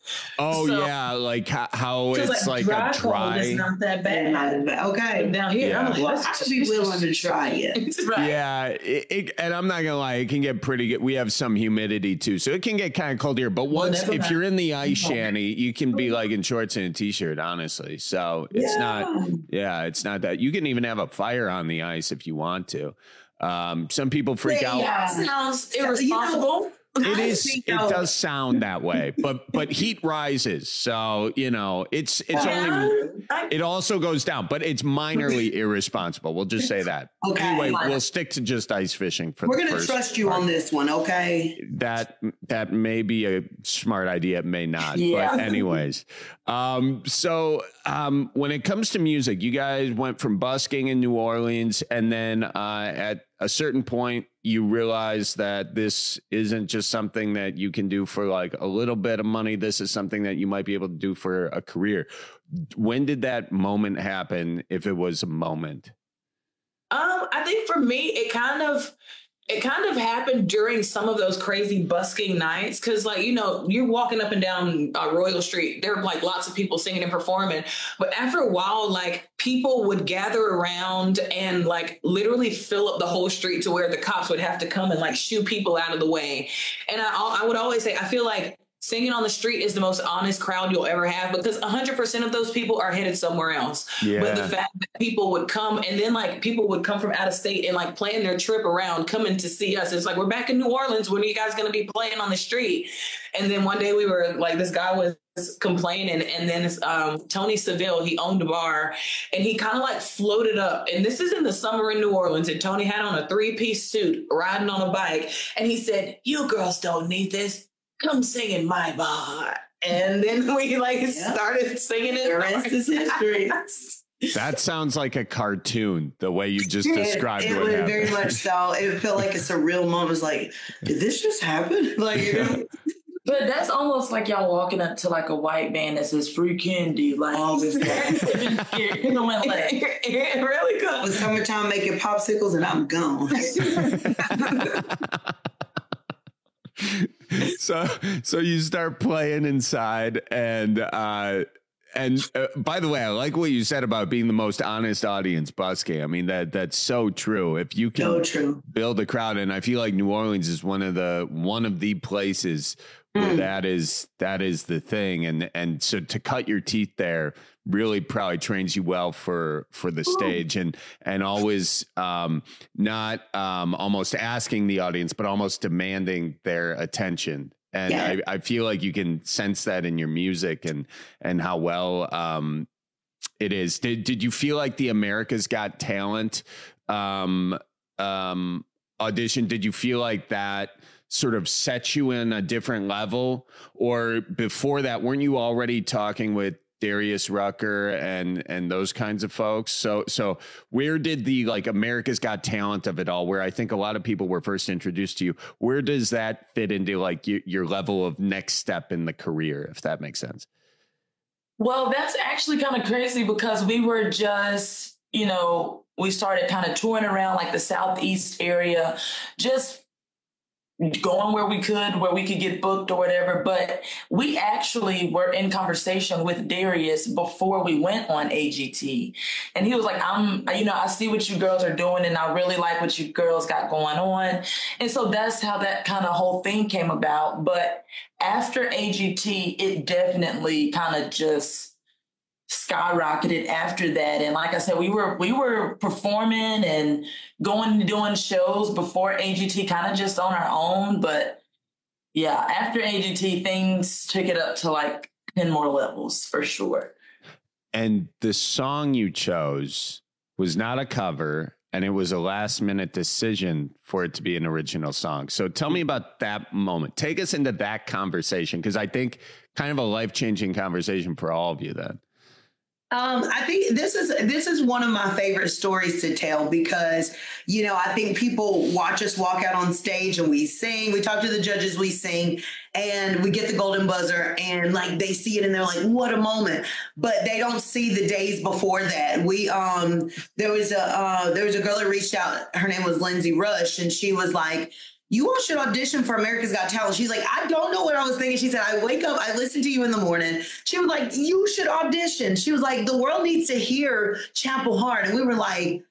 Oh So- yeah, like how, how it's like, dry a cold dry. is not that bad. Not as bad. Okay. Down here, Yeah. I'm like, Well, what's- I should be willing to try it. Right. Yeah, it, it, and I'm not gonna lie, it can get pretty good. We have some humidity too, so it can get kind of cold here. But once, never if mind. you're in the ice shanty, you can be like in shorts and a t-shirt, honestly. So it's Yeah. not, yeah, it's not that. You can even have a fire on the ice if you want to. Um, some people freak Yeah, out. yeah. Sounds You know, irresponsible. It I is. think, It uh, does sound that way, but but heat rises, so you know it's it's only. It also goes down, but it's minorly irresponsible. We'll just say that. Okay. Anyway, we'll stick to just ice fishing for We're the gonna first trust you part. on this one, okay? That that may be a smart idea, it may not. Yeah. But anyways, um, so um, when it comes to music, you guys went from busking in New Orleans, and then uh, at a certain point, you realize that this isn't just something that you can do for like a little bit of money. This is something that you might be able to do for a career. When did that moment happen, if it was a moment? Um, I think for me, it kind of it kind of happened during some of those crazy busking nights. Cause like, you know, you're walking up and down uh, Royal Street. There are like lots of people singing and performing. But after a while, like people would gather around and like literally fill up the whole street to where the cops would have to come and like shoo people out of the way. And I, I would always say, I feel like singing on the street is the most honest crowd you'll ever have, because one hundred percent of those people are headed somewhere else. Yeah. But the fact that people would come, and then like people would come from out of state and like plan their trip around coming to see us. It's like, we're back in New Orleans. When are you guys going to be playing on the street? And then one day we were like, this guy was complaining, and then um, Tony Seville, he owned a bar, and he kind of like floated up. And this is in the summer in New Orleans, and Tony had on a three-piece suit riding on a bike. And he said, "You girls don't need this. Come sing in my bar." And then we like yeah. started singing it. The rest is history. That sounds like a cartoon, the way you just described it, it. It was very much so. It felt like it's a real moment. It was like, did this just happen? Like, you know? But that's almost like y'all walking up to like a white man that says free candy. Like, oh, this it really good. It's summertime making popsicles, and I'm gone. so so you start playing inside, and uh and uh, by the way, I like what you said about being the most honest audience busking. I mean, that that's so true. If you can so true. build a crowd, and I feel like New Orleans is one of the one of the places where mm. that is that is the thing, and and so to cut your teeth there really probably trains you well for for the stage, and and always um not um almost asking the audience, but almost demanding their attention. And yeah. I, I feel like you can sense that in your music, and and how well um it is. Did did you feel like the America's Got Talent um um audition, did you feel like that sort of set you in a different level? Or before that, weren't you already talking with Darius Rucker and and those kinds of folks? So so where did the like America's Got Talent of it all, where I think a lot of people were first introduced to you, where does that fit into like your, your level of next step in the career, if that makes sense? Well, that's actually kind of crazy, because we were just, you know, we started kind of touring around like the Southeast area, just going where we could, where we could get booked or whatever. But we actually were in conversation with Darius before we went on A G T. And he was like, I'm, you know, I see what you girls are doing, and I really like what you girls got going on. And so that's how that kind of whole thing came about. But after A G T, it definitely kind of just skyrocketed after that. And like I said, we were we were performing and going and doing shows before A G T, kind of just on our own. But yeah, after A G T, things took it up to like ten more levels for sure. And the song you chose was not a cover, and it was a last minute decision for it to be an original song. So tell me about that moment. Take us into that conversation, because I think kind of a life-changing conversation for all of you then. Um, I think this is this is one of my favorite stories to tell, because, you know, I think people watch us walk out on stage and we sing, we talk to the judges, we sing, and we get the golden buzzer, and like they see it and they're like, what a moment. But they don't see the days before that. We um there was a uh, there was a girl that reached out. Her name was Lindsay Rush, and she was like, you all should audition for America's Got Talent. She's like, I don't know what I was thinking. She said, I wake up, I listen to you in the morning. She was like, you should audition. She was like, the world needs to hear Chapel Hart. And we were like,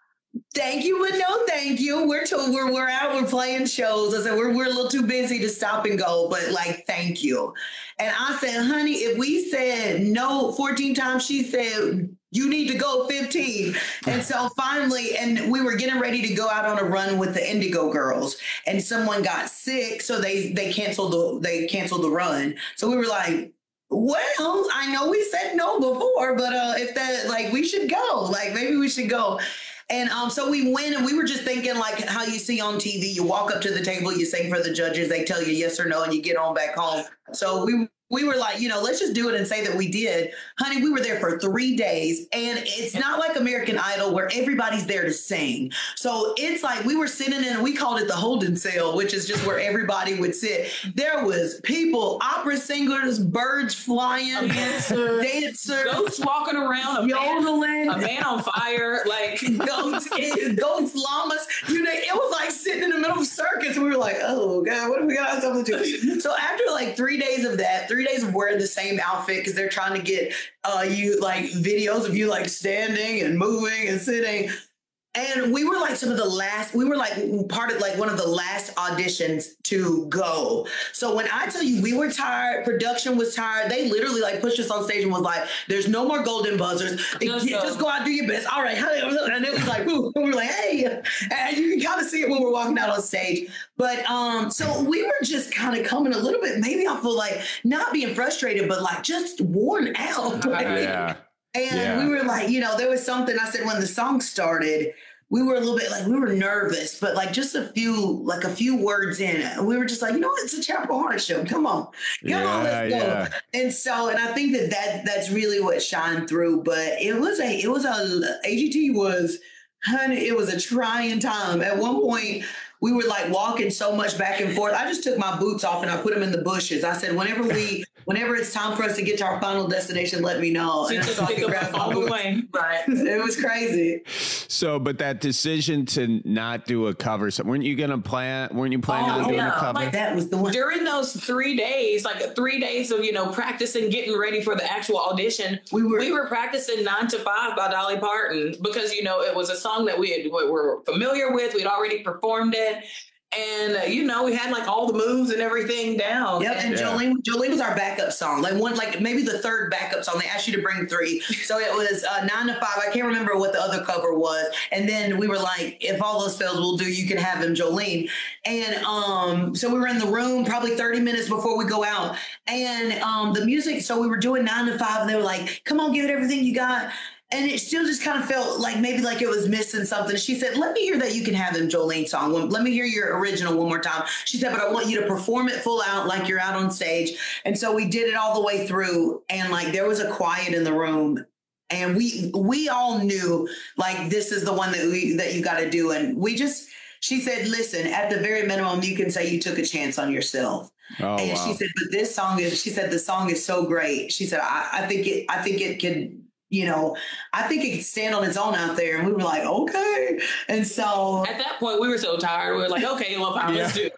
thank you, but no thank you. We're to, we're we're out, we're playing shows. I said, we're we're a little too busy to stop and go, but like, thank you. And I said, honey, if we said no fourteen times, she said, you need to go fifteen. And so finally, and we were getting ready to go out on a run with the Indigo Girls, and someone got sick, so they they canceled the they canceled the run. So we were like, well, I know we said no before, but uh, if that, like, we should go. Like, maybe we should go. And um, so we went, and we were just thinking, like how you see on T V, you walk up to the table, you sing for the judges, they tell you yes or no, and you get on back home. So we we were like, you know, let's just do it and say that we did. Honey, we were there for three days, and it's not like American Idol where everybody's there to sing. So it's like we were sitting in, we called it the holding cell, which is just where everybody would sit. There was people, opera singers, birds flying, dancers, dancers, ghosts walking around, a yodeling, man, a man on fire, like goats, goats, llamas. You know, it was like sitting in the middle of circus. We were like, oh God, what do we got ourselves to do? So after like three days of that, three days of wearing the same outfit, because they're trying to get uh, you like videos of you like standing and moving and sitting. And we were like some of the last, we were like part of like one of the last auditions to go. So when I tell you we were tired, production was tired, they literally like pushed us on stage and was like, there's no more golden buzzers. Just, just go out, do your best. All right. And it was like, ooh, we were like, hey, and you can kind of see it when we're walking out on stage. But um, so we were just kind of coming a little bit, maybe I feel like not being frustrated, but like just worn out. Like, yeah. And yeah. we were like, you know, there was something I said when the song started, we were a little bit like, we were nervous, but like just a few, like a few words in, and we were just like, you know, it's a Chapel Hart show. Come on. Come yeah, on, let's go. Yeah. And so, and I think that, that that's really what shined through, but it was a, it was a, A G T was, honey, it was a trying time. At one point, we were like walking so much back and forth. I just took my boots off and I put them in the bushes. I said, whenever we, whenever it's time for us to get to our final destination, let me know. She and just so pick up all the way. Right. It was crazy. So, but that decision to not do a cover, so weren't you going to plan, weren't you planning oh, on doing yeah. a cover? Like that was the one. During those three days, like three days of, you know, practicing, getting ready for the actual audition, we were, we were practicing Nine to Five by Dolly Parton because, you know, it was a song that we, had, we were familiar with. We'd already performed it. And, uh, you know, we had like all the moves and everything down. Yep. And yeah. Jolene, Jolene was our backup song. Like one, like maybe the third backup song. They asked you to bring three. So it was uh, Nine to Five. I can't remember what the other cover was. And then we were like, if all those fails will do, you can have him, Jolene. And um, so we were in the room probably thirty minutes before we go out. And um, the music, so we were doing Nine to Five, and they were like, come on, give it everything you got. And it still just kind of felt like maybe like it was missing something. She said, let me hear that you can have them Jolene song. Let me hear your original one more time. She said, but I want you to perform it full out like you're out on stage. And so we did it all the way through. And like there was a quiet in the room. And we we all knew like this is the one that we that you got to do. And we just, she said, listen, at the very minimum, you can say you took a chance on yourself. Oh, and wow. she said, but this song is, she said, the song is so great. She said, I, I think it, I think it could, you know, I think it could stand on its own out there. And we were like, okay. And so at that point, we were so tired. We were like, okay, well, fine, yeah. let's do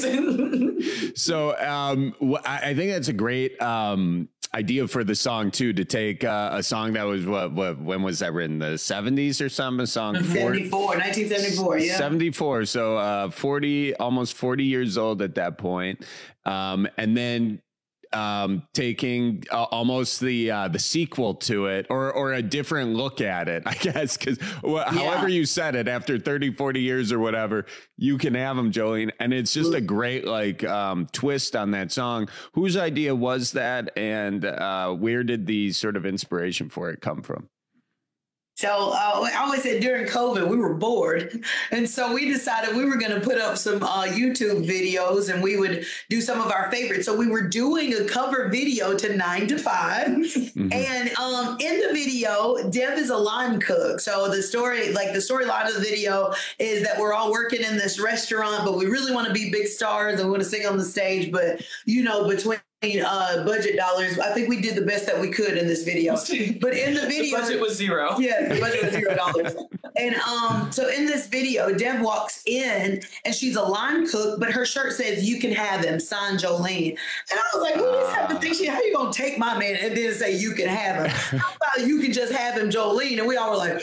it. So um, I think that's a great um, idea for the song, too, to take uh, a song that was, what, what, when was that written? The seventies or something? A song seventy-four, nineteen seventy-four, yeah. seventy-four. So uh, forty, almost forty years old at that point. Um, and then Um, taking uh, almost the uh, the sequel to it or or a different look at it, I guess, because wh- yeah. however you said it, after thirty, forty years or whatever, you can have them, Jolene. And it's just a great like um, twist on that song. Whose idea was that? And uh, where did the sort of inspiration for it come from? So uh, I always said during COVID, we were bored. And so we decided we were going to put up some uh, YouTube videos and we would do some of our favorites. So we were doing a cover video to Nine to Five. Mm-hmm. And um, in the video, Deb is a line cook. So the story, like the storyline of the video is that we're all working in this restaurant, but we really want to be big stars and we want to sing on the stage. But, you know, between Uh, budget dollars, I think we did the best that we could in this video. But in the video, the budget was zero. Yeah, the budget was zero dollars. And um, so in this video, Dev walks in and she's a line cook, but her shirt says, "You can have him," signed Jolene. And I was like, who is that? Think she, how you gonna take my man and then say you can have him? How about you can just have him, Jolene? And we all were like,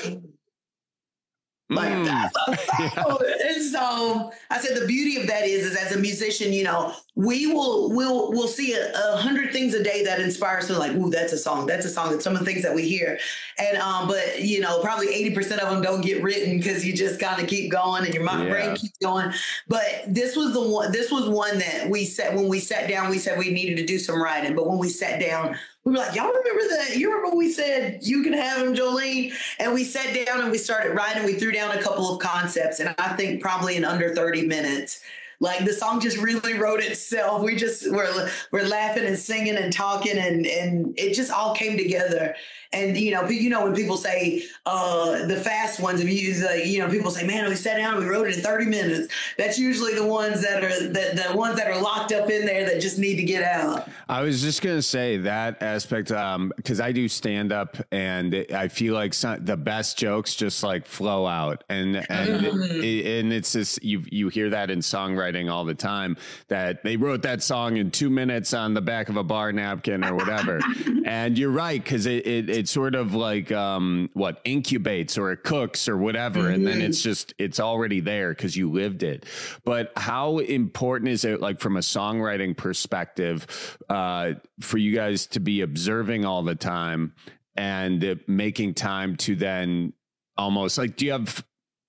like mm. that's a yeah. And so I said the beauty of that is, is as a musician, you know, we will we'll we'll see a, a hundred things a day that inspire us to like, ooh, that's a song, that's a song. That's some of the things that we hear. And um, but you know, probably eighty percent of them don't get written because you just kind of keep going and your mind, yeah. brain keeps going. But this was the one, this was one that we said when we sat down, we said we needed to do some writing. But when we sat down, we were like, y'all remember that? You remember when we said, you can have him, Jolene? And we sat down and we started writing. We threw down a couple of concepts. And I think probably in under thirty minutes, like the song just really wrote itself. We just were, we're laughing and singing and talking and, and it just all came together. And, you know, you know, when people say uh, the fast ones, if you use, the, you know, people say, man, we sat down and we wrote it in thirty minutes. That's usually the ones that are the, the ones that are locked up in there that just need to get out. I was just going to say that aspect um, because I do stand up and it, I feel like some, the best jokes just like flow out. And and, mm. it, and it's just you, you hear that in songwriting all the time that they wrote that song in two minutes on the back of a bar napkin or whatever. And you're right, because it, it, it sort of like um, what incubates or it cooks or whatever. Mm-hmm. And then it's just it's already there because you lived it. But how important is it, like from a songwriting perspective, uh, for you guys to be observing all the time and uh, making time to then almost like, do you have,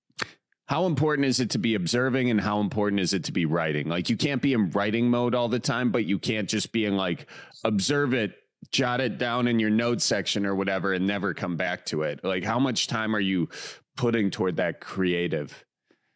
how important is it to be observing and how important is it to be writing? Like you can't be in writing mode all the time, but you can't just be in like, observe it, jot it down in your notes section or whatever, and never come back to it. Like how much time are you putting toward that creative?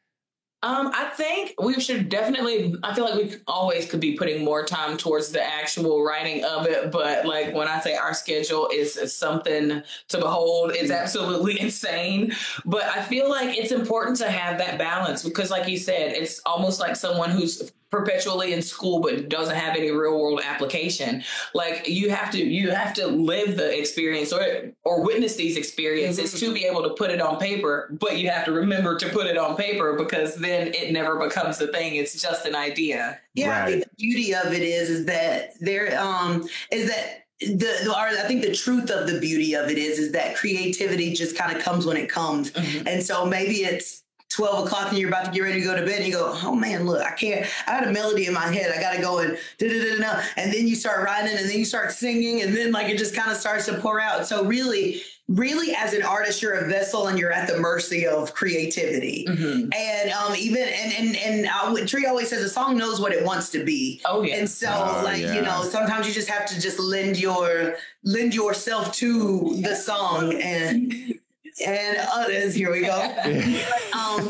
Um, I think we should definitely, I feel like we always could be putting more time towards the actual writing of it. But like when I say our schedule is, is something to behold, it's absolutely insane. But I feel like it's important to have that balance because like you said, it's almost like someone who's perpetually in school but doesn't have any real world application. Like you have to you have to live the experience or or witness these experiences mm-hmm. to be able to put it on paper, but you have to remember to put it on paper because then it never becomes a thing. It's just an idea. Yeah, right. I think the beauty of it is is that there um is that The, the or I think the truth of the beauty of it is is that creativity just kind of comes when it comes. Mm-hmm. And so maybe it's twelve o'clock and you're about to get ready to go to bed and you go, oh man, look, I can't, I had a melody in my head. I got to go and da da da da. And then you start writing and then you start singing and then like it just kind of starts to pour out. So really, really as an artist, you're a vessel and you're at the mercy of creativity. Mm-hmm. And um, even, and, and, and uh, Tree always says a song knows what it wants to be. Oh yeah. And so oh, like, yeah. you know, sometimes you just have to just lend your, lend yourself to the song and and others. Here we go. um,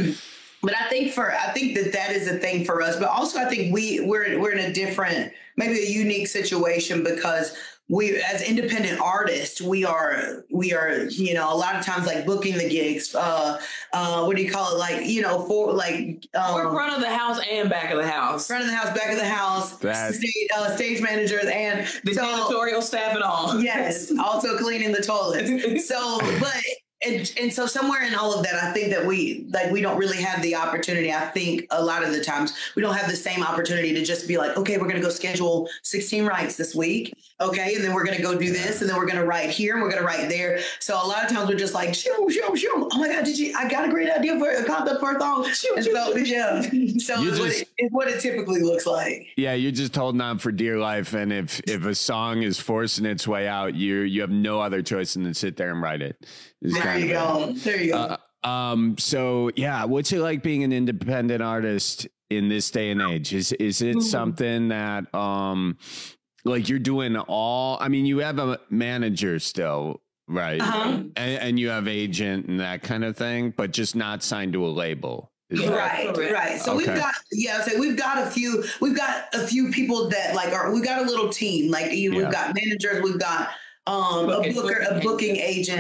but I think for I think that that is a thing for us. But also, I think we we're we're in a different, maybe a unique situation because we, as independent artists, we are we are you know a lot of times like booking the gigs. Uh, uh, what do you call it? Like you know for like um, we're front of the house and back of the house. Front of the house, back of the house. Stage, uh, stage managers and the so, janitorial staff and all. Yes, also cleaning the toilets. So, but. And, and so somewhere in all of that, I think that we like we don't really have the opportunity. I think a lot of the times we don't have the same opportunity to just be like, OK, we're going to go schedule sixteen writes this week. OK, and then we're going to go do this and then we're going to write here and we're going to write there. So a lot of times we're just like, shoo, shoo, shoo. Oh, my God, did you I got a great idea for a concept for a song. Shoo, shoo, so, yeah. So it's, just, what it, it's what it typically looks like. Yeah, you're just holding on for dear life. And if if a song is forcing its way out, you you have no other choice than to sit there and write it. It's there you go. There you go. Uh, um, so yeah, what's it like being an independent artist in this day and age? Is is it mm-hmm. something that um, like you're doing all? I mean, you have a manager still, right? Uh-huh. And, and you have agent and that kind of thing, but just not signed to a label. Right, right. So okay. we've got, yeah, so we've got a few, we've got a few people that like are, we've got a little team. Like you, yeah. we've got managers, we've got um, a booker, a booking agent.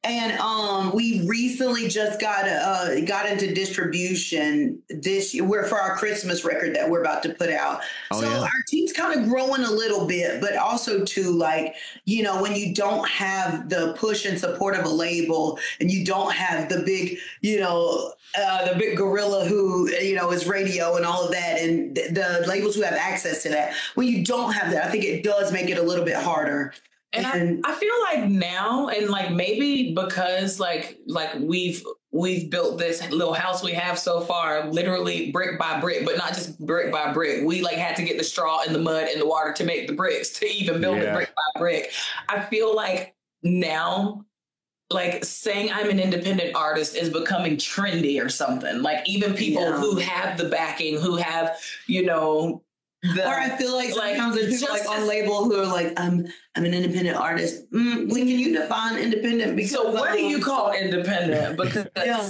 And um, we recently just got uh, got into distribution this year. We're for our Christmas record that we're about to put out. Oh, so yeah. our team's kind of growing a little bit, but also too, like, you know, when you don't have the push and support of a label, and you don't have the big, you know, uh, the big gorilla who, you know, is radio and all of that, and th- the labels who have access to that. When you don't have that, I think it does make it a little bit harder. And, And I, I feel like now, and like maybe because like like we've we've built this little house we have so far, literally brick by brick, but not just brick by brick. We like had to get the straw and the mud and the water to make the bricks to even build Yeah. it brick by brick. I feel like now, like saying I'm an independent artist is becoming trendy or something. Like even people Yeah. who have the backing, who have, you know, the, or I feel like sometimes there's people like just on as- label who are like, I'm I'm an independent artist. Mm, when can you define independent? Because So what do um, you call independent? Because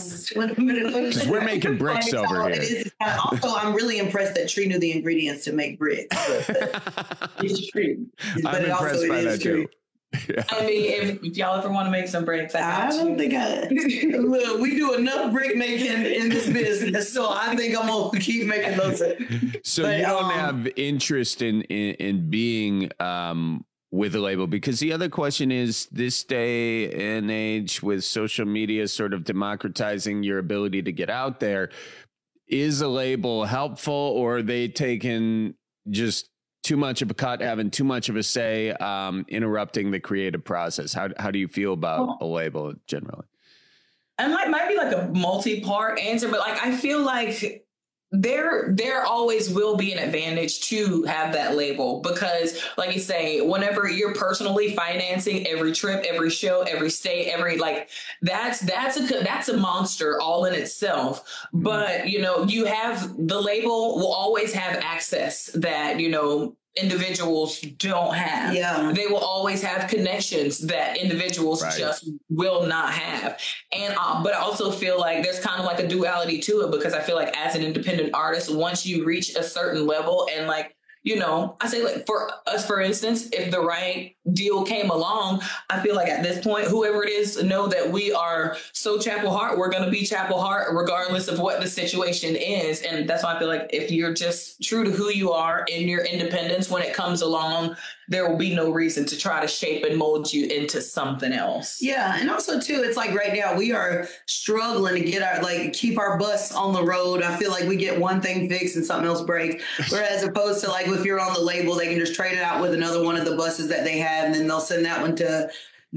Because we're making bricks over It here. is, and also, I'm really impressed that Tree knew the ingredients to make bricks. But, it's true. but I'm it also impressed by is that true. too. Yeah. I mean, if, if y'all ever want to make some bricks, I, I got don't you. think I. Look, we do enough brick making in this business, so I think I'm gonna keep making those. So But, you don't um, have interest in, in in being um with a label, because the other question is, this day and age with social media sort of democratizing your ability to get out there, is a label helpful, or are they taking just too much of a cut, having too much of a say, um, interrupting the creative process? How how do you feel about a label generally? And like might be like a multi-part answer, but like I feel like there there always will be an advantage to have that label, because like you say, whenever you're personally financing every trip, every show, every stay, every like that's that's a that's a monster all in itself. But you know, you have the label will always have access that, you know, individuals don't have. Yeah. They will always have connections that individuals Right. just will not have. And uh, but I also feel like there's kind of like a duality to it, because I feel like as an independent artist, once you reach a certain level, and like, you know, I say like for us, for instance, if the right deal came along, I feel like at this point, whoever it is, know that we are so Chapel Hart, we're going to be Chapel Hart regardless of what the situation is. And that's why I feel like if you're just true to who you are in your independence, when it comes along, there will be no reason to try to shape and mold you into something else. Yeah, and also too, it's like right now we are struggling to get our like keep our bus on the road. I feel like we get one thing fixed and something else breaks. Whereas opposed to like if you're on the label, they can just trade it out with another one of the buses that they have, and then they'll send that one to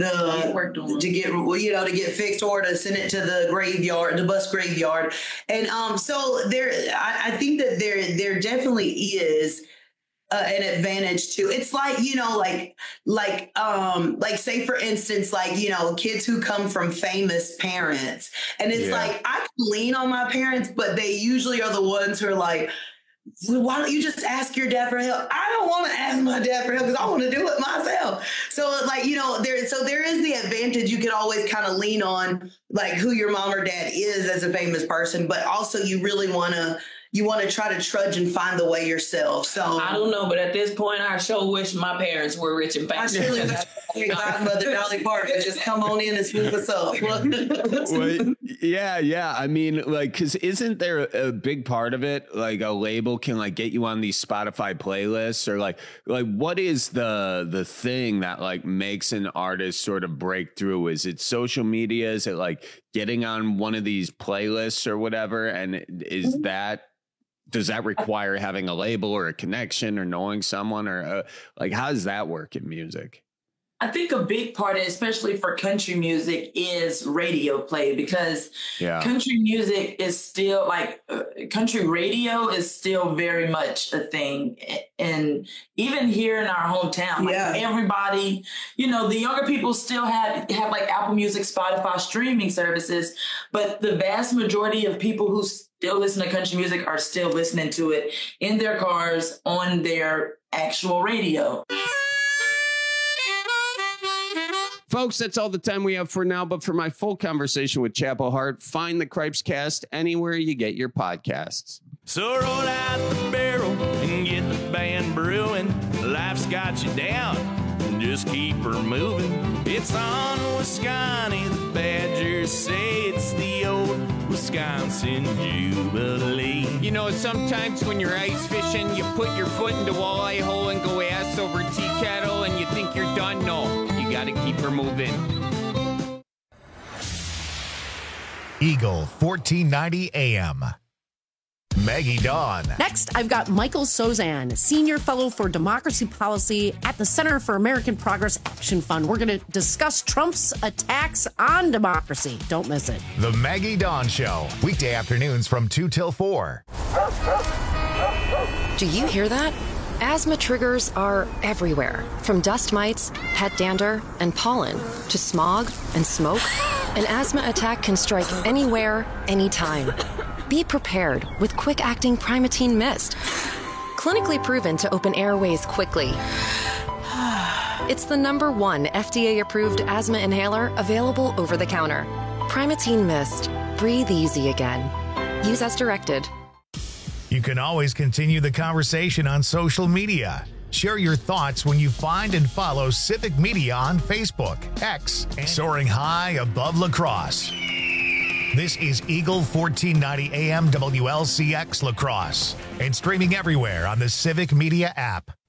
the to get you know to get fixed, or to send it to the graveyard, the bus graveyard. And um, so there, I, I think that there there definitely is. Uh, an advantage too. It's like, you know, like, like, um, like say for instance, like, you know, kids who come from famous parents, and it's Yeah. like, I can lean on my parents, but they usually are the ones who are like, well, why don't you just ask your dad for help? I don't want to ask my dad for help because I want to do it myself. So like, you know, there, so there is the advantage. You can always kind of lean on like who your mom or dad is as a famous person, but also you really want to, you want to try to trudge and find the way yourself. So I don't know, but at this point, I sure wish my parents were rich and I famous. truly wish Godmother Dolly Parton just come on in and smooth us up. Well, yeah, yeah. I mean, like, because isn't there a big part of it? Like, a label can like get you on these Spotify playlists, or like, like what is the the thing that like makes an artist sort of break through? Is it social media? Is it like getting on one of these playlists or whatever? And is that does that require having a label or a connection or knowing someone, or uh, like how does that work in music? I think a big part, especially for country music, is radio play, because Yeah. country music is still like uh, country radio is still very much a thing. And even here in our hometown, like Yeah. everybody, you know, the younger people still have, have like Apple Music, Spotify streaming services, but the vast majority of people who still listen to country music are still listening to it in their cars on their actual radio. Folks, that's all the time we have for now. But for my full conversation with Chapel Hart, find the Cripes Cast anywhere you get your podcasts. So roll out the barrel and get the band brewing. Life's got you down. just keep her moving. It's on Wisconsin, the Badgers say it's the old Wisconsin Jubilee. You know, sometimes when you're ice fishing, you put your foot in the walleye hole and go ass over tea kettle and you think you're done. No, you gotta keep her moving. Eagle fourteen ninety A M. Maggie Dawn. Next, I've got Michael Sozan, Senior Fellow for Democracy Policy at the Center for American Progress Action Fund. We're going to discuss Trump's attacks on democracy. Don't miss it. The Maggie Dawn Show. Weekday afternoons from two till four. Do you hear that? Asthma triggers are everywhere, from dust mites, pet dander, and pollen, to smog and smoke. An asthma attack can strike anywhere, anytime. Be prepared with quick-acting Primatene Mist. Clinically proven to open airways quickly. It's the number one F D A-approved asthma inhaler available over the counter. Primatene Mist. Breathe easy again. Use as directed. You can always continue the conversation on social media. Share your thoughts when you find and follow Civic Media on Facebook, X, and soaring high above La Crosse. This is Eagle fourteen ninety A M W L C X La Crosse and streaming everywhere on the Civic Media app.